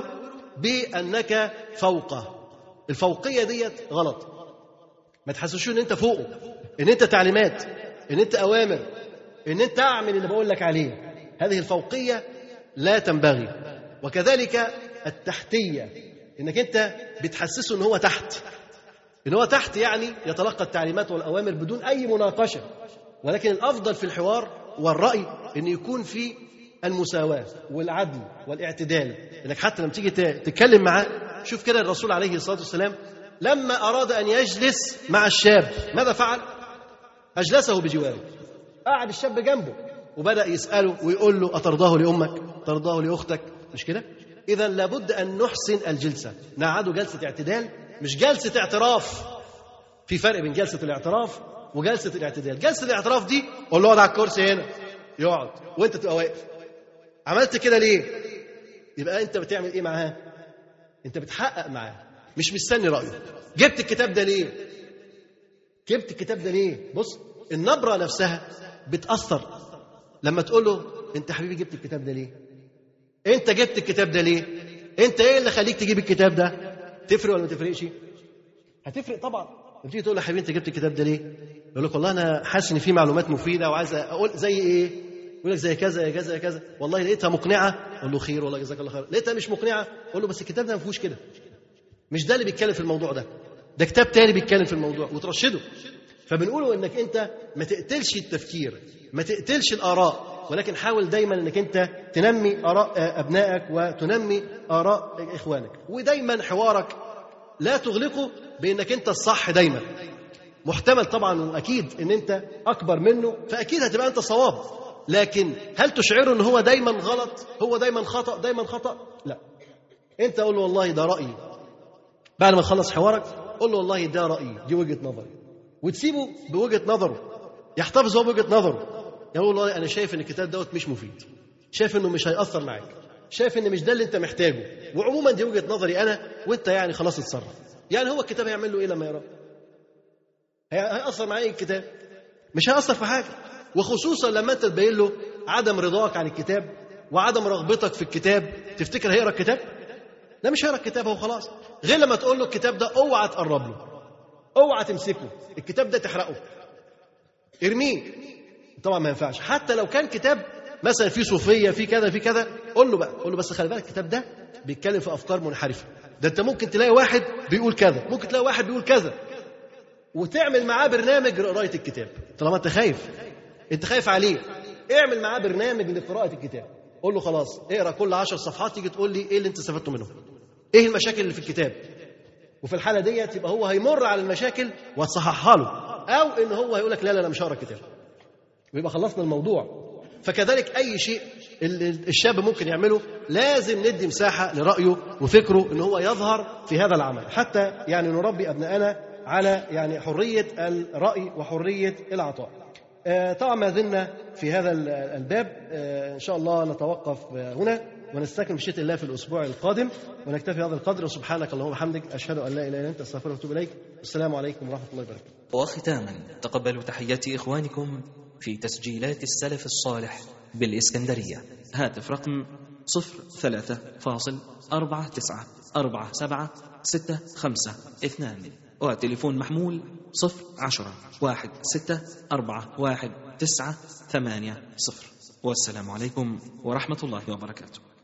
بانك فوقه. الفوقيه ديت غلط، ما تحسسوش ان انت فوقه، ان انت تعليمات، ان انت اوامر، ان انت اعمل اللي بقول لك عليه. هذه الفوقيه لا تنبغي. وكذلك التحتيه، انك انت بتحسسه ان هو تحت، ان هو تحت يعني يتلقى التعليمات والاوامر بدون اي مناقشه. ولكن الافضل في الحوار والراي ان يكون في المساواه والعدل والاعتدال، انك حتى لما تيجي تتكلم معاه. شوف كده الرسول عليه الصلاه والسلام لما اراد ان يجلس مع الشاب ماذا فعل؟ اجلسه بجواره، قعد الشاب جنبه وبدا يساله ويقول له اترضاه لامك؟ ترضاه لاختك؟ مش كده؟ اذا لابد ان نحسن الجلسه، نقعده جلسه اعتدال مش جلسه اعتراف. في فرق بين جلسه الاعتراف وجلسه الاعتدال. جلسه الاعتراف دي قول له اقعد على الكرسي هنا، يقعد وانت تبقى واقف. عملت كده ليه؟ يبقى انت بتعمل ايه معاه؟ انت بتحقق معاه، مش مستني رايه. جبت الكتاب ده ليه؟ جبت الكتاب ده ليه؟ بص، النبره نفسها بتاثر. لما تقول له انت حبيبي جبت الكتاب ده ليه؟ انت جبت الكتاب ده ليه؟ انت ايه اللي خليك تجيب الكتاب ده؟ تفرق ولا ما تفرقش؟ هتفرق طبعا. لما تيجي تقول له حبيبي انت جبت الكتاب ده ليه؟ يقول لك والله انا حاسس ان في معلومات مفيده وعايز اقول زي ايه؟ يقول لك زي كذا يا كذا يا كذا. والله لقيتها مقنعه، قول له خير والله جزاك الله خير. لقيتها مش مقنعه، قول له بس الكتاب ده ما فيهوش كده، مش ده اللي بيتكلم في الموضوع ده، ده كتاب تاني بيتكلم في الموضوع، وترشده. فبنقوله انك انت ما تقتلش التفكير، ما تقتلش الاراء، ولكن حاول دايما انك انت تنمي اراء ابنائك وتنمي اراء اخوانك. ودايما حوارك لا تغلقه بانك انت الصح دايما. محتمل طبعا واكيد ان انت اكبر منه، فاكيد هتبقى انت صواب، لكن هل تشعره ان هو دايما غلط، هو دايما خطا دايما خطا؟ لا. انت قول له والله ده رايي، بعد ما تخلص حوارك قول له والله ده رايي، دي وجهه نظري، وتسيبه بوجهه نظره، يحتفظ هو بوجهه نظره. يقول والله انا شايف ان الكتاب دوت مش مفيد، شايف انه مش هيأثر معاك، شايف ان مش ده اللي انت محتاجه، وعموما دي وجهه نظري انا، وانت يعني خلاص اتصرف. يعني هو الكتاب هيعمل له ايه لما يقراه؟ هيأثر معاه ايه الكتاب؟ مش هيأثر في حاجه. وخصوصا لما انت تبين له عدم رضاك عن الكتاب وعدم رغبتك في الكتاب، تفتكر هيقرا الكتاب؟ لا مش هيقرا الكتاب هو خلاص. غير لما تقول له الكتاب ده اوعى تقرب له، اوعى تمسكه، الكتاب ده تحرقه، ارميه. طبعا ما ينفعش. حتى لو كان كتاب مثلا فيه صوفيه فيه كذا فيه كذا، قول له بقى، قول له بس خلي بالك الكتاب ده بيتكلم في افكار منحرفه، ده انت ممكن تلاقي واحد بيقول كذا، ممكن تلاقي واحد بيقول كذا، وتعمل معاه برنامج لقراءه الكتاب. طالما انت خايف، انت خايف عليه، اعمل معاه برنامج لقراءه الكتاب. قول له خلاص اقرا كل عشر صفحات، تيجي تقول لي ايه اللي انت استفدته منه، ايه المشاكل اللي في الكتاب، وفي الحالة ديت يبقى هو هيمر على المشاكل وتصححها له، أو إن هو هيقول لك لا لا لا مش هقرا الكتاب، ويبقى خلصنا الموضوع. فكذلك أي شيء الشاب ممكن يعمله لازم ندي مساحة لرأيه وفكره إن هو يظهر في هذا العمل، حتى يعني نربي أبنائنا على يعني حرية الرأي وحرية العطاء. طبعا ما زلنا في هذا الباب، إن شاء الله نتوقف هنا ونستكمل بشيء الله في الأسبوع القادم، ونكتفي هذا القدر. وسبحانك اللهم وبحمدك أشهد أن لا إله إلا أنت أستغفرك وأتوب إليك. السلام عليكم ورحمة الله وبركاته. وختاما تقبلوا تحيات إخوانكم في تسجيلات السلف الصالح بالإسكندرية. هاتف رقم صفر ثلاثة فاصل أربعة تسعة أربعة سبعة ستة خمسة اثنان، وتليفون محمول صفر عشرة واحد ستة أربعة واحد تسعة ثمانية صفر. والسلام عليكم ورحمة الله وبركاته.